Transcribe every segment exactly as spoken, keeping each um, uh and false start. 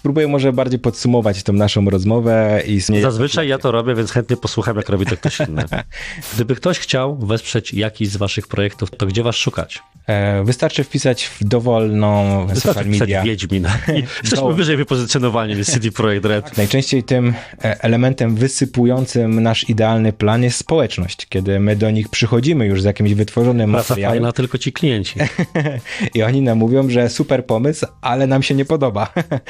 spróbuję może bardziej podsumować tą naszą rozmowę. I Zazwyczaj ja to robię, więc chętnie posłucham, jak robi to ktoś inny. Gdyby ktoś chciał wesprzeć jakiś z waszych projektów, to gdzie was szukać? Wystarczy wpisać w dowolną Wystarczy social media. Wiedźmin. Jesteśmy wyżej wypozycjonowani niż C D Projekt Red. Tak, najczęściej tym elementem wysypującym nasz idealny plan jest społeczność, kiedy my do nich przychodzimy już z jakimś wytworzonym Praca materiałem. fajna, tylko ci klienci. I oni nam mówią, że super pomysł, ale nam się nie podoba.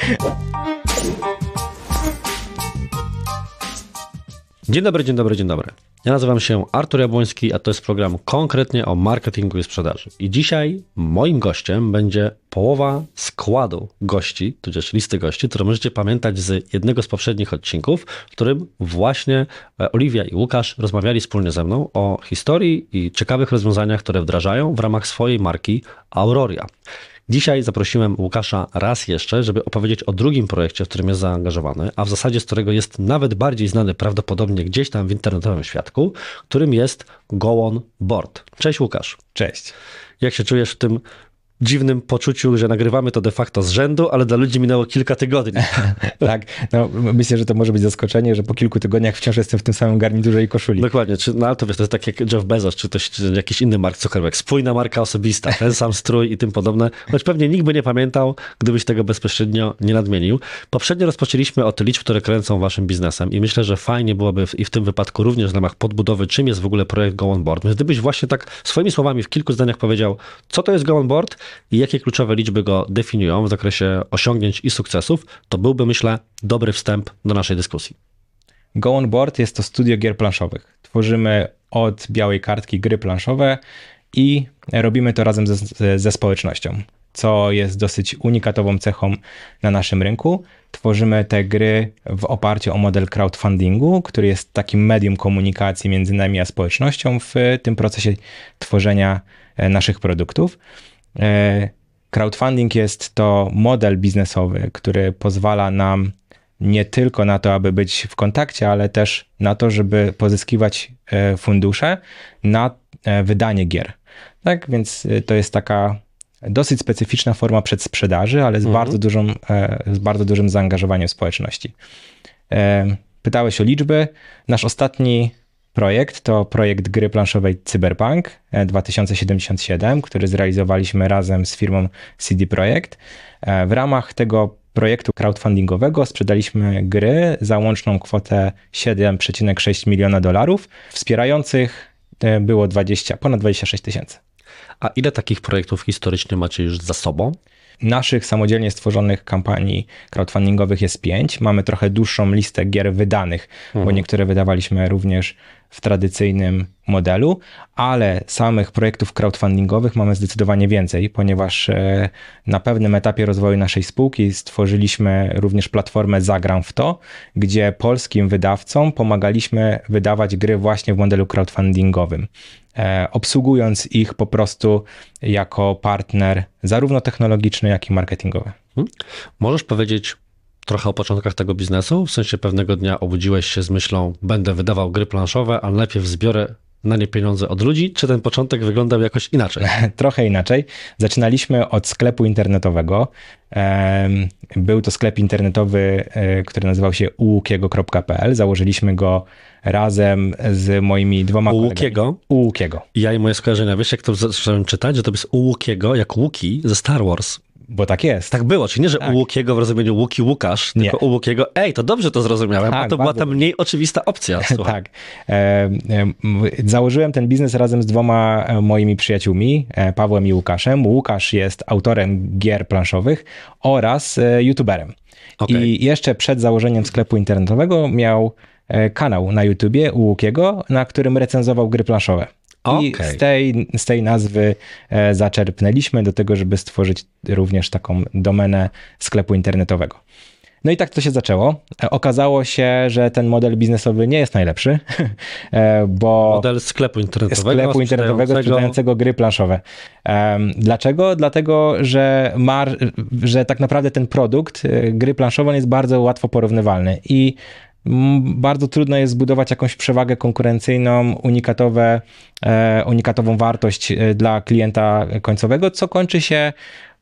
Dzień dobry, dzień dobry, dzień dobry. Ja nazywam się Artur Jabłoński, a to jest program konkretnie o marketingu i sprzedaży. I dzisiaj moim gościem będzie połowa składu gości, tudzież listy gości, które możecie pamiętać z jednego z poprzednich odcinków, w którym właśnie Oliwia i Łukasz rozmawiali wspólnie ze mną o historii i ciekawych rozwiązaniach, które wdrażają w ramach swojej marki Auroria. Dzisiaj zaprosiłem Łukasza raz jeszcze, żeby opowiedzieć o drugim projekcie, w którym jest zaangażowany, a w zasadzie z którego jest nawet bardziej znany prawdopodobnie gdzieś tam w internetowym świadku, którym jest Go On Board. Cześć Łukasz. Cześć. Jak się czujesz w tym dziwnym poczuciu, że nagrywamy to de facto z rzędu, ale dla ludzi minęło kilka tygodni? Tak, no myślę, że to może być zaskoczenie, że po kilku tygodniach wciąż jestem w tym samym garniturze i koszuli. Dokładnie, czy, no ale to wiesz, to jest tak jak Jeff Bezos, czy, ktoś, czy jakiś inny Mark Zuckerberg, spójna marka osobista, ten sam strój i tym podobne, choć pewnie nikt by nie pamiętał, gdybyś tego bezpośrednio nie nadmienił. Poprzednio rozpoczęliśmy od liczb, które kręcą waszym biznesem i myślę, że fajnie byłoby w, i w tym wypadku również w ramach podbudowy, czym jest w ogóle projekt Go On Board. Więc gdybyś właśnie tak swoimi słowami w kilku zdaniach powiedział, co to jest Go On Board i jakie kluczowe liczby go definiują w zakresie osiągnięć i sukcesów, to byłby, myślę, dobry wstęp do naszej dyskusji. Go On Board jest to studio gier planszowych. Tworzymy od białej kartki gry planszowe i robimy to razem ze, ze społecznością, co jest dosyć unikatową cechą na naszym rynku. Tworzymy te gry w oparciu o model crowdfundingu, który jest takim medium komunikacji między nami a społecznością w tym procesie tworzenia naszych produktów. Crowdfunding jest to model biznesowy, który pozwala nam nie tylko na to, aby być w kontakcie, ale też na to, żeby pozyskiwać fundusze na wydanie gier. Tak, więc to jest taka dosyć specyficzna forma przedsprzedaży, ale z, mhm. bardzo, dużą, z bardzo dużym zaangażowaniem społeczności. Pytałeś o liczby. Nasz ostatni projekt to projekt gry planszowej Cyberpunk dwa tysiące siedemdziesiąt siedem, który zrealizowaliśmy razem z firmą C D Projekt. W ramach tego projektu crowdfundingowego sprzedaliśmy gry za łączną kwotę siedem przecinek sześć miliona dolarów. Wspierających było dwadzieścia, ponad dwadzieścia sześć tysięcy. A ile takich projektów historycznie macie już za sobą? Naszych samodzielnie stworzonych kampanii crowdfundingowych jest pięć. Mamy trochę dłuższą listę gier wydanych, mhm. bo niektóre wydawaliśmy również w tradycyjnym modelu, ale samych projektów crowdfundingowych mamy zdecydowanie więcej, ponieważ na pewnym etapie rozwoju naszej spółki stworzyliśmy również platformę Zagram w to, gdzie polskim wydawcom pomagaliśmy wydawać gry właśnie w modelu crowdfundingowym, obsługując ich po prostu jako partner zarówno technologiczny, jak i marketingowy. Hmm. Możesz powiedzieć trochę o początkach tego biznesu? W sensie pewnego dnia obudziłeś się z myślą, będę wydawał gry planszowe, ale najpierw zbiorę na nie pieniądze od ludzi, czy ten początek wyglądał jakoś inaczej? Trochę inaczej. Zaczynaliśmy od sklepu internetowego. Był to sklep internetowy, który nazywał się u łukiego kropka p l. Założyliśmy go razem z moimi dwoma kolegami. Łukiego? U Łukiego. Ja i moje skojarzenia. Wiesz, jak to zacząłem czytać? Że to jest u Łukiego, jak Łuki ze Star Wars. Bo tak jest. Tak było, czyli nie, że tak. U Łukiego w rozumieniu Łuki Łukasz, nie. Tylko u Łukiego, ej, to dobrze to zrozumiałem, tak, a to bardzo... była ta mniej oczywista opcja. Tak. E, e, założyłem ten biznes razem z dwoma moimi przyjaciółmi, Pawłem i Łukaszem. Łukasz jest autorem gier planszowych oraz youtuberem. Okay. I jeszcze przed założeniem sklepu internetowego miał kanał na YouTubie u Łukiego, na którym recenzował gry planszowe. I okay. z, tej, z tej nazwy e, zaczerpnęliśmy do tego, żeby stworzyć również taką domenę sklepu internetowego. No i tak to się zaczęło. E, okazało się, że ten model biznesowy nie jest najlepszy, e, bo... Model sklepu internetowego. Sklepu internetowego sprzedającego gry planszowe. E, dlaczego? Dlatego, że, mar, że tak naprawdę ten produkt, e, gry planszowe, jest bardzo łatwo porównywalny i bardzo trudno jest zbudować jakąś przewagę konkurencyjną, unikatowe, unikatową wartość dla klienta końcowego, co kończy się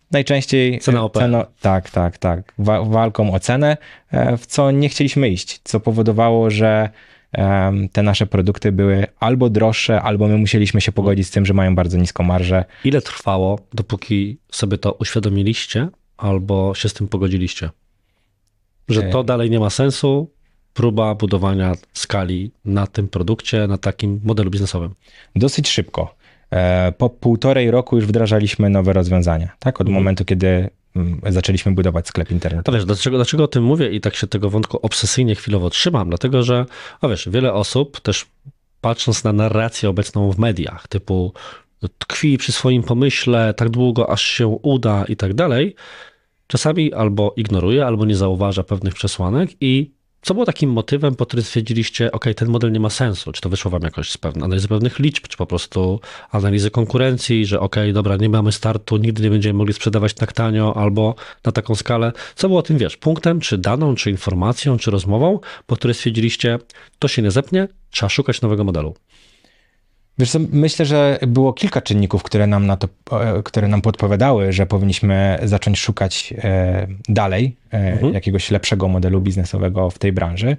Najczęściej Cena O P. ceno, tak, tak, tak, wa- walką o cenę, w co nie chcieliśmy iść, co powodowało, że te nasze produkty były albo droższe, albo my musieliśmy się pogodzić z tym, że mają bardzo niską marżę. Ile trwało, dopóki sobie to uświadomiliście albo się z tym pogodziliście? Że to dalej nie ma sensu, próba budowania skali na tym produkcie, na takim modelu biznesowym. Dosyć szybko. Po półtorej roku już wdrażaliśmy nowe rozwiązania, tak? Od mhm. momentu, kiedy zaczęliśmy budować sklep internetowy. A wiesz, dlaczego, dlaczego o tym mówię i tak się tego wątku obsesyjnie chwilowo trzymam? Dlatego, że a wiesz, wiele osób też patrząc na narrację obecną w mediach, typu tkwi przy swoim pomyśle tak długo, aż się uda i tak dalej, czasami albo ignoruje, albo nie zauważa pewnych przesłanek i co było takim motywem, po którym stwierdziliście, ok, ten model nie ma sensu? Czy to wyszło wam jakoś z pewnej analizy pewnych liczb, czy po prostu analizy konkurencji, że ok, dobra, nie mamy startu, nigdy nie będziemy mogli sprzedawać tak tanio albo na taką skalę. Co było tym, wiesz, punktem, czy daną, czy informacją, czy rozmową, po której stwierdziliście, to się nie zepnie, trzeba szukać nowego modelu? Wiesz co, myślę, że było kilka czynników, które nam na to, które nam podpowiadały, że powinniśmy zacząć szukać dalej mhm. jakiegoś lepszego modelu biznesowego w tej branży.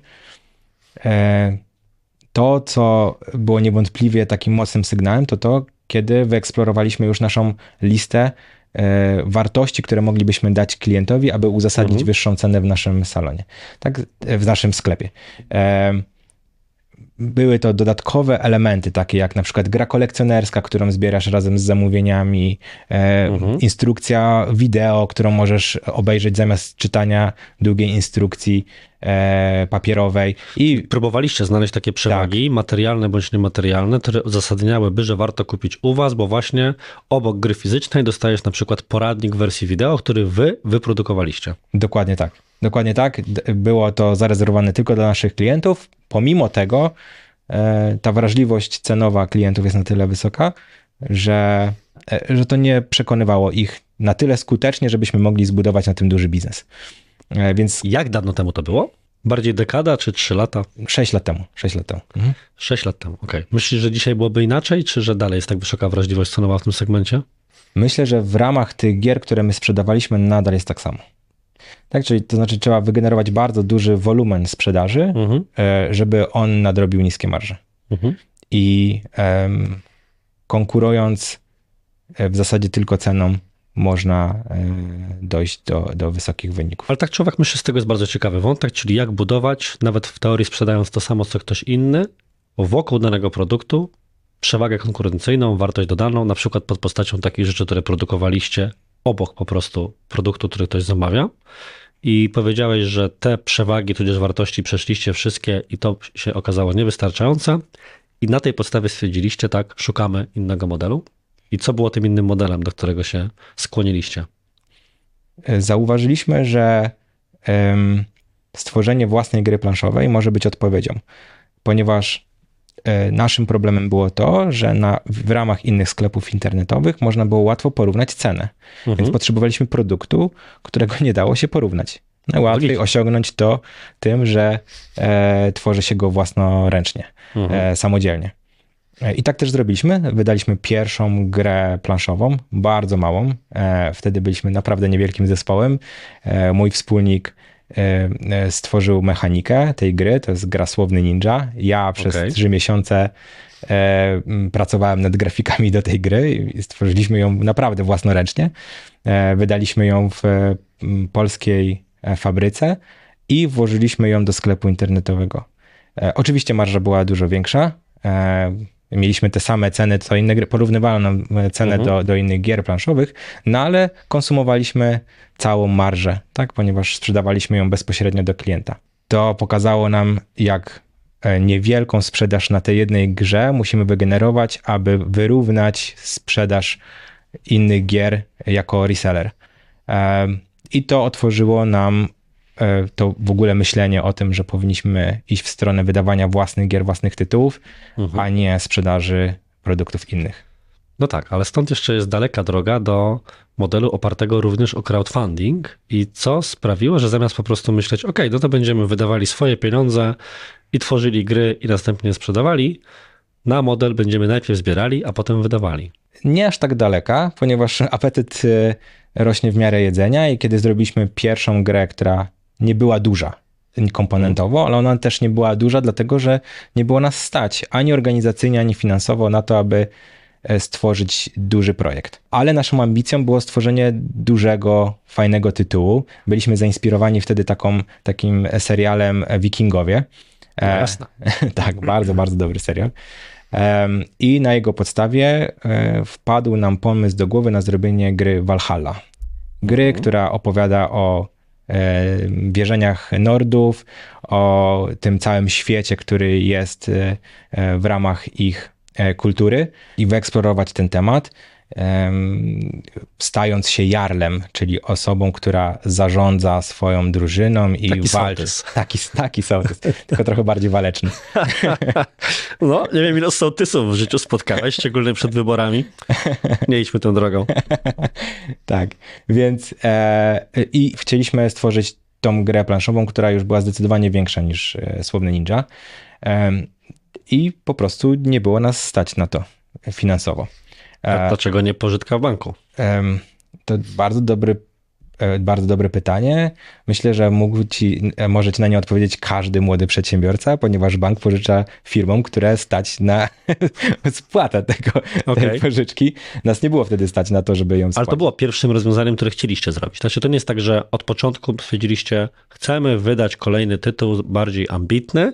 To, co było niewątpliwie takim mocnym sygnałem, to to, kiedy wyeksplorowaliśmy już naszą listę wartości, które moglibyśmy dać klientowi, aby uzasadnić mhm. wyższą cenę w naszym salonie, tak, w naszym sklepie. Były to dodatkowe elementy, takie jak na przykład gra kolekcjonerska, którą zbierasz razem z zamówieniami, e, mhm. instrukcja wideo, którą możesz obejrzeć zamiast czytania długiej instrukcji e, papierowej. I próbowaliście znaleźć takie przewagi, tak. materialne bądź niematerialne, które uzasadniałyby, że warto kupić u was, bo właśnie obok gry fizycznej dostajesz na przykład poradnik w wersji wideo, który wy wyprodukowaliście. Dokładnie tak. Dokładnie tak. Było to zarezerwowane tylko dla naszych klientów. Pomimo tego e, ta wrażliwość cenowa klientów jest na tyle wysoka, że, e, że to nie przekonywało ich na tyle skutecznie, żebyśmy mogli zbudować na tym duży biznes. E, więc jak dawno temu to było? Bardziej dekada czy trzy lata? Sześć lat temu. Sześć lat temu. Mhm. Sześć lat temu, okej. Okay. Myślisz, że dzisiaj byłoby inaczej, czy że dalej jest tak wysoka wrażliwość cenowa w tym segmencie? Myślę, że w ramach tych gier, które my sprzedawaliśmy, nadal jest tak samo. Tak, czyli to znaczy trzeba wygenerować bardzo duży wolumen sprzedaży, mhm. żeby on nadrobił niskie marże. Mhm. I um, konkurując w zasadzie tylko ceną można dojść do, do wysokich wyników. Ale tak czy owak, myślę, z tego jest bardzo ciekawy wątek, czyli jak budować, nawet w teorii sprzedając to samo, co ktoś inny, wokół danego produktu, przewagę konkurencyjną, wartość dodaną, na przykład pod postacią takich rzeczy, które produkowaliście obok po prostu produktu, który ktoś zamawia. I powiedziałeś, że te przewagi, tudzież wartości przeszliście wszystkie i to się okazało niewystarczające. I na tej podstawie stwierdziliście, tak, szukamy innego modelu. I co było tym innym modelem, do którego się skłoniliście? Zauważyliśmy, że um, stworzenie własnej gry planszowej może być odpowiedzią, ponieważ naszym problemem było to, że na, w ramach innych sklepów internetowych można było łatwo porównać cenę. Mhm. Więc potrzebowaliśmy produktu, którego nie dało się porównać. Najłatwiej Logicznie. osiągnąć to tym, że e, tworzy się go własnoręcznie, mhm. e, samodzielnie. E, I tak też zrobiliśmy. Wydaliśmy pierwszą grę planszową, bardzo małą. E, wtedy byliśmy naprawdę niewielkim zespołem. E, mój wspólnik stworzył mechanikę tej gry, to jest gra Słowny Ninja. Ja przez okay. trzy miesiące e, pracowałem nad grafikami do tej gry i stworzyliśmy ją naprawdę własnoręcznie. E, wydaliśmy ją w e, polskiej fabryce i włożyliśmy ją do sklepu internetowego. E, oczywiście marża była dużo większa. E, Mieliśmy te same ceny, co inne gry, porównywalną cenę mhm. do, do innych gier planszowych, no ale konsumowaliśmy całą marżę, tak, ponieważ sprzedawaliśmy ją bezpośrednio do klienta. To pokazało nam, jak niewielką sprzedaż na tej jednej grze musimy wygenerować, aby wyrównać sprzedaż innych gier jako reseller. I to otworzyło nam to w ogóle myślenie o tym, że powinniśmy iść w stronę wydawania własnych gier, własnych tytułów, mhm. a nie sprzedaży produktów innych. No tak, ale stąd jeszcze jest daleka droga do modelu opartego również o crowdfunding i co sprawiło, że zamiast po prostu myśleć, ok, no to będziemy wydawali swoje pieniądze i tworzyli gry i następnie sprzedawali, na model będziemy najpierw zbierali, a potem wydawali. Nie aż tak daleka, ponieważ apetyt rośnie w miarę jedzenia i kiedy zrobiliśmy pierwszą grę, która nie była duża komponentowo, ale ona też nie była duża, dlatego że nie było nas stać ani organizacyjnie, ani finansowo na to, aby stworzyć duży projekt. Ale naszą ambicją było stworzenie dużego, fajnego tytułu. Byliśmy zainspirowani wtedy taką, takim serialem Wikingowie. No jasne. E, tak, bardzo, bardzo dobry serial. E, I na jego podstawie e, wpadł nam pomysł do głowy na zrobienie gry Valhalla. Gry, mhm. która opowiada o e, wierzeniach Nordów, o tym całym świecie, który jest e, w ramach ich kultury i wyeksplorować ten temat, stając się jarlem, czyli osobą, która zarządza swoją drużyną i taki walczy. Sołtys. Taki, taki sołtys, tylko trochę bardziej waleczny. No, nie wiem, ile sołtysów w życiu spotkałeś, szczególnie przed wyborami. Nie idźmy tą drogą. Tak, więc e, i chcieliśmy stworzyć tą grę planszową, która już była zdecydowanie większa niż e, Słowny Ninja. E, I po prostu nie było nas stać na to finansowo. A dlaczego nie pożyczka w banku? To bardzo dobry, bardzo dobre pytanie. Myślę, że mógł ci, może ci na nie odpowiedzieć każdy młody przedsiębiorca, ponieważ bank pożycza firmom, które stać na spłatę tego, okay. tej pożyczki. Nas nie było wtedy stać na to, żeby ją spłacić. Ale to było pierwszym rozwiązaniem, które chcieliście zrobić. Znaczy, to nie jest tak, że od początku stwierdziliście, chcemy wydać kolejny tytuł bardziej ambitny,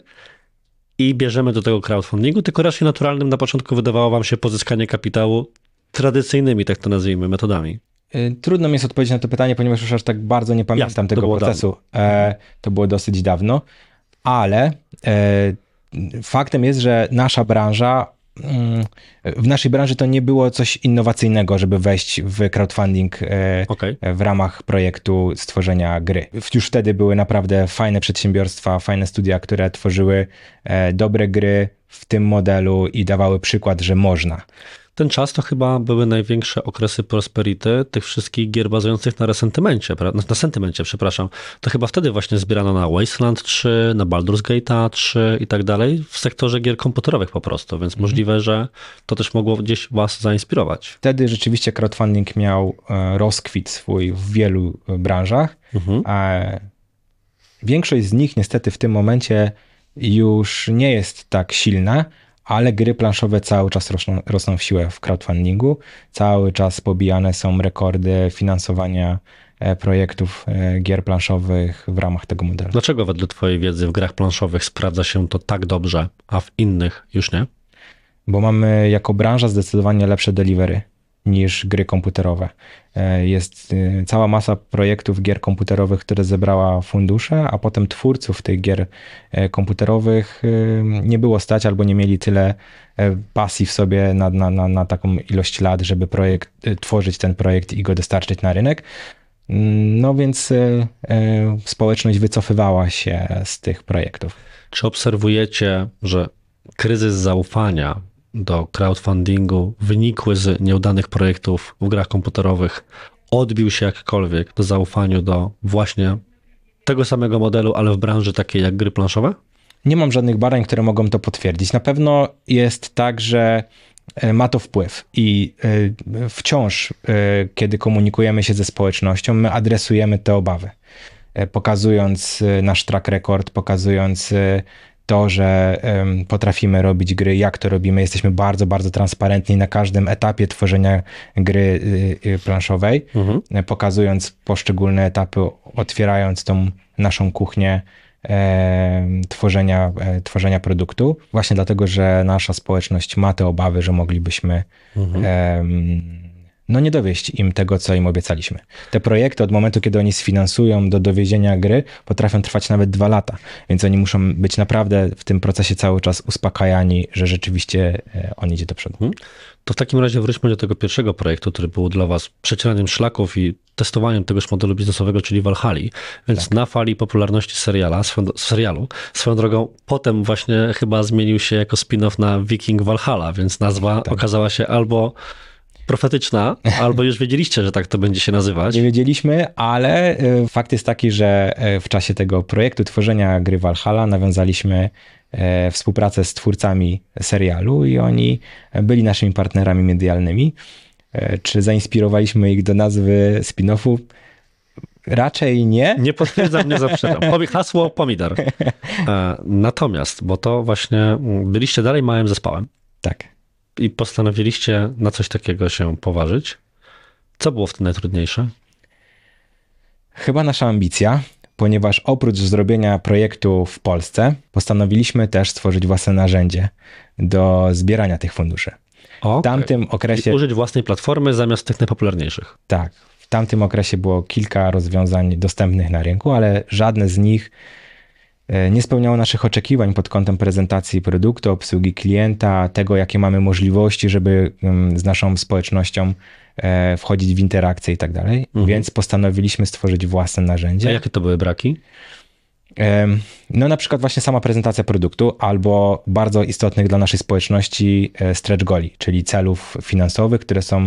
i bierzemy do tego crowdfundingu, tylko raczej naturalnym na początku wydawało wam się pozyskanie kapitału tradycyjnymi, tak to nazwijmy, metodami. Trudno mi jest odpowiedzieć na to pytanie, ponieważ już aż tak bardzo nie pamiętam Jasne, tego to procesu. E, to było dosyć dawno, ale e, faktem jest, że nasza branża, mm, w naszej branży to nie było coś innowacyjnego, żeby wejść w crowdfunding e, okay. w ramach projektu stworzenia gry. Już wtedy były naprawdę fajne przedsiębiorstwa, fajne studia, które tworzyły e, dobre gry w tym modelu i dawały przykład, że można. Ten czas to chyba były największe okresy prosperity tych wszystkich gier bazujących na resentymencie, na sentymencie, przepraszam. To chyba wtedy właśnie zbierano na Wasteland trzy, na Baldur's Gate trzy i tak dalej, w sektorze gier komputerowych po prostu, więc mm. możliwe, że to też mogło gdzieś was zainspirować. Wtedy rzeczywiście crowdfunding miał rozkwit swój w wielu branżach, mm-hmm. a większość z nich niestety w tym momencie już nie jest tak silna, ale gry planszowe cały czas rosną, rosną w siłę w crowdfundingu. Cały czas pobijane są rekordy finansowania projektów gier planszowych w ramach tego modelu. Dlaczego wedle twojej wiedzy w grach planszowych sprawdza się to tak dobrze, a w innych już nie? Bo mamy jako branża zdecydowanie lepsze delivery niż gry komputerowe. Jest cała masa projektów gier komputerowych, które zebrała fundusze, a potem twórców tych gier komputerowych nie było stać albo nie mieli tyle pasji w sobie na, na, na, na taką ilość lat, żeby projekt, tworzyć ten projekt i go dostarczyć na rynek. No więc społeczność wycofywała się z tych projektów. Czy obserwujecie, że kryzys zaufania do crowdfundingu wynikły z nieudanych projektów w grach komputerowych odbił się jakkolwiek do zaufaniu do właśnie tego samego modelu, ale w branży takiej jak gry planszowe? Nie mam żadnych badań, które mogą to potwierdzić. Na pewno jest tak, że ma to wpływ i wciąż, kiedy komunikujemy się ze społecznością, my adresujemy te obawy, pokazując nasz track record, pokazując to, że um, potrafimy robić gry, jak to robimy. Jesteśmy bardzo, bardzo transparentni na każdym etapie tworzenia gry y, y, planszowej, mhm. pokazując poszczególne etapy, otwierając tą naszą kuchnię e, tworzenia, e, tworzenia produktu. Właśnie dlatego, że nasza społeczność ma te obawy, że moglibyśmy mhm. e, no nie dowieść im tego, co im obiecaliśmy. Te projekty od momentu, kiedy oni sfinansują do dowiezienia gry, potrafią trwać nawet dwa lata, więc oni muszą być naprawdę w tym procesie cały czas uspokajani, że rzeczywiście on idzie do przodu. Hmm. To w takim razie wróćmy do tego pierwszego projektu, który był dla was przecieraniem szlaków i testowaniem tegoż modelu biznesowego, czyli Valhalli, więc tak. na fali popularności seriala, swoją, serialu, swoją drogą potem właśnie chyba zmienił się jako spin-off na Viking Valhalla, więc nazwa tak. okazała się albo profetyczna, albo już wiedzieliście, że tak to będzie się nazywać. Nie wiedzieliśmy, ale fakt jest taki, że w czasie tego projektu tworzenia gry Valhalla nawiązaliśmy współpracę z twórcami serialu i oni byli naszymi partnerami medialnymi Czy zainspirowaliśmy ich do nazwy spin-offu? Raczej nie. Nie potwierdzam, nie zaprzeczam. Hasło pomidor. Natomiast, bo to właśnie byliście dalej małym zespołem. Tak. I postanowiliście na coś takiego się poważyć. Co było w tym najtrudniejsze? Chyba nasza ambicja, ponieważ oprócz zrobienia projektu w Polsce, postanowiliśmy też stworzyć własne narzędzie do zbierania tych funduszy. Okay. W tamtym okresie... I użyć własnej platformy zamiast tych najpopularniejszych. Tak. W tamtym okresie było kilka rozwiązań dostępnych na rynku, ale żadne z nich nie spełniało naszych oczekiwań pod kątem prezentacji produktu, obsługi klienta, tego, jakie mamy możliwości, żeby z naszą społecznością wchodzić w interakcje i tak dalej. Mhm. Więc postanowiliśmy stworzyć własne narzędzie. A jakie to były braki? No na przykład właśnie sama prezentacja produktu albo bardzo istotnych dla naszej społeczności stretch goali, czyli celów finansowych, które są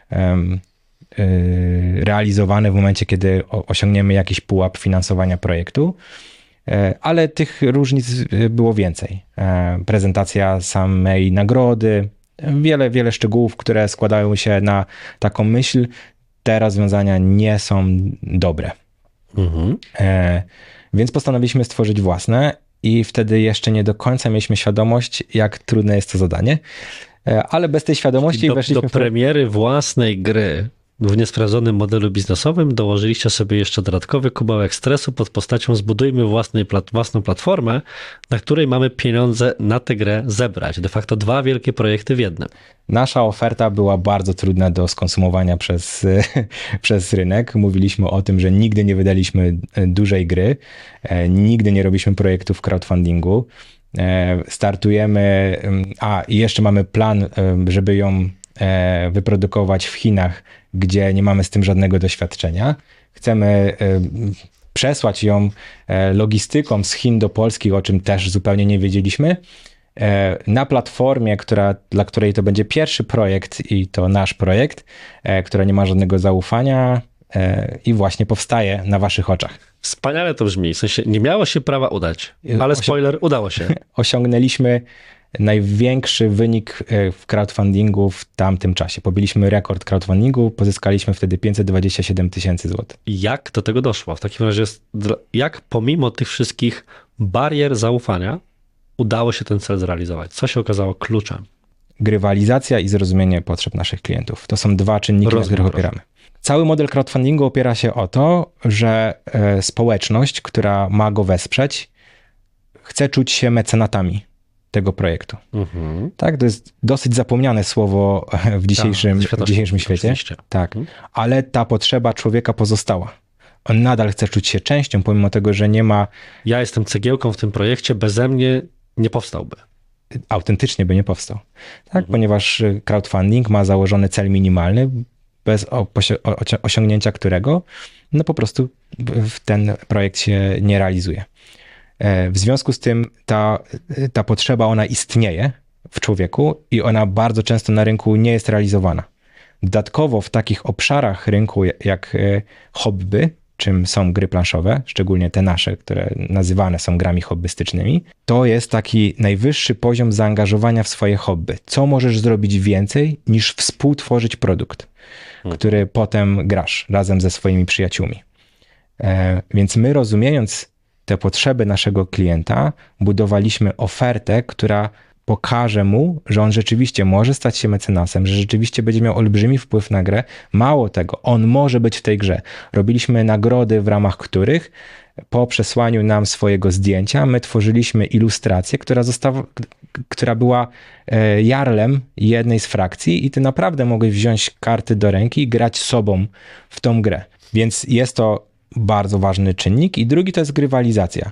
realizowane w momencie, kiedy osiągniemy jakiś pułap finansowania projektu. Ale tych różnic było więcej. Prezentacja samej nagrody, wiele, wiele szczegółów, które składają się na taką myśl. Te rozwiązania nie są dobre. Mhm. Więc postanowiliśmy stworzyć własne i wtedy jeszcze nie do końca mieliśmy świadomość, jak trudne jest to zadanie. Ale bez tej świadomości do, weszliśmy do w... premiery własnej gry w niesprawdzonym modelu biznesowym dołożyliście sobie jeszcze dodatkowy kubełek stresu pod postacią zbudujmy własnej, własną platformę, na której mamy pieniądze na tę grę zebrać. De facto dwa wielkie projekty w jednym. Nasza oferta była bardzo trudna do skonsumowania przez, przez rynek. Mówiliśmy o tym, że nigdy nie wydaliśmy dużej gry, nigdy nie robiliśmy projektów crowdfundingu. Startujemy, a i jeszcze mamy plan, żeby ją wyprodukować w Chinach, gdzie nie mamy z tym żadnego doświadczenia. Chcemy przesłać ją logistyką z Chin do Polski, o czym też zupełnie nie wiedzieliśmy, na platformie, która, dla której to będzie pierwszy projekt i to nasz projekt, która nie ma żadnego zaufania i właśnie powstaje na waszych oczach. Wspaniale to brzmi, w sensie nie miało się prawa udać, ale spoiler, udało się. Osiągnęliśmy największy wynik w crowdfundingu w tamtym czasie. Pobiliśmy rekord crowdfundingu, pozyskaliśmy wtedy pięćset dwadzieścia siedem tysięcy złotych. Jak do tego doszło? W takim razie, jak pomimo tych wszystkich barier zaufania udało się ten cel zrealizować? Co się okazało kluczem? Grywalizacja i zrozumienie potrzeb naszych klientów. To są dwa czynniki, Rozumiem, na których proszę. opieramy. Cały model crowdfundingu opiera się o to, że społeczność, która ma go wesprzeć, chce czuć się mecenatami tego projektu. Mhm. Tak, to jest dosyć zapomniane słowo w dzisiejszym, Ta, w dzisiejszym świecie. Oczywiście. Tak, mhm. Ale ta potrzeba człowieka pozostała. On nadal chce czuć się częścią, pomimo tego, że nie ma... Ja jestem cegiełką w tym projekcie, beze mnie nie powstałby. Autentycznie by nie powstał. Tak, mhm. Ponieważ crowdfunding ma założony cel minimalny, bez osiągnięcia którego no po prostu ten projekt się nie realizuje. W związku z tym ta, ta potrzeba, ona istnieje w człowieku i ona bardzo często na rynku nie jest realizowana. Dodatkowo w takich obszarach rynku jak hobby, czym są gry planszowe, szczególnie te nasze, które nazywane są grami hobbystycznymi, to jest taki najwyższy poziom zaangażowania w swoje hobby. Co możesz zrobić więcej niż współtworzyć produkt, hmm. który potem grasz razem ze swoimi przyjaciółmi. E, więc my, rozumiejąc te potrzeby naszego klienta, budowaliśmy ofertę, która pokaże mu, że on rzeczywiście może stać się mecenasem, że rzeczywiście będzie miał olbrzymi wpływ na grę. Mało tego, on może być w tej grze. Robiliśmy nagrody, w ramach których po przesłaniu nam swojego zdjęcia my tworzyliśmy ilustrację, która została, która była jarlem jednej z frakcji i ty naprawdę mogłeś wziąć karty do ręki i grać sobą w tą grę. Więc jest to bardzo ważny czynnik. I drugi to jest grywalizacja.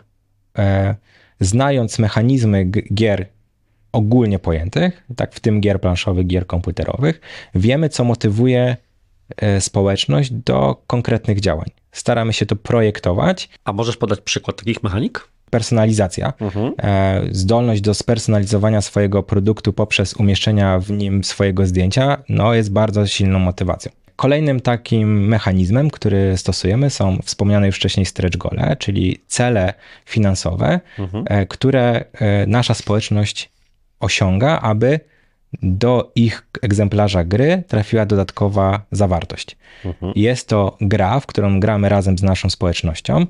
Znając mechanizmy gier ogólnie pojętych, tak w tym gier planszowych, gier komputerowych, wiemy, co motywuje społeczność do konkretnych działań. Staramy się to projektować. A możesz podać przykład takich mechanik? Personalizacja, mhm. zdolność do spersonalizowania swojego produktu poprzez umieszczenia w nim swojego zdjęcia, no jest bardzo silną motywacją. Kolejnym takim mechanizmem, który stosujemy, są wspomniane już wcześniej stretch goale, czyli cele finansowe, mhm. które nasza społeczność osiąga, aby do ich egzemplarza gry trafiła dodatkowa zawartość. Mhm. Jest to gra, w którą gramy razem z naszą społecznością.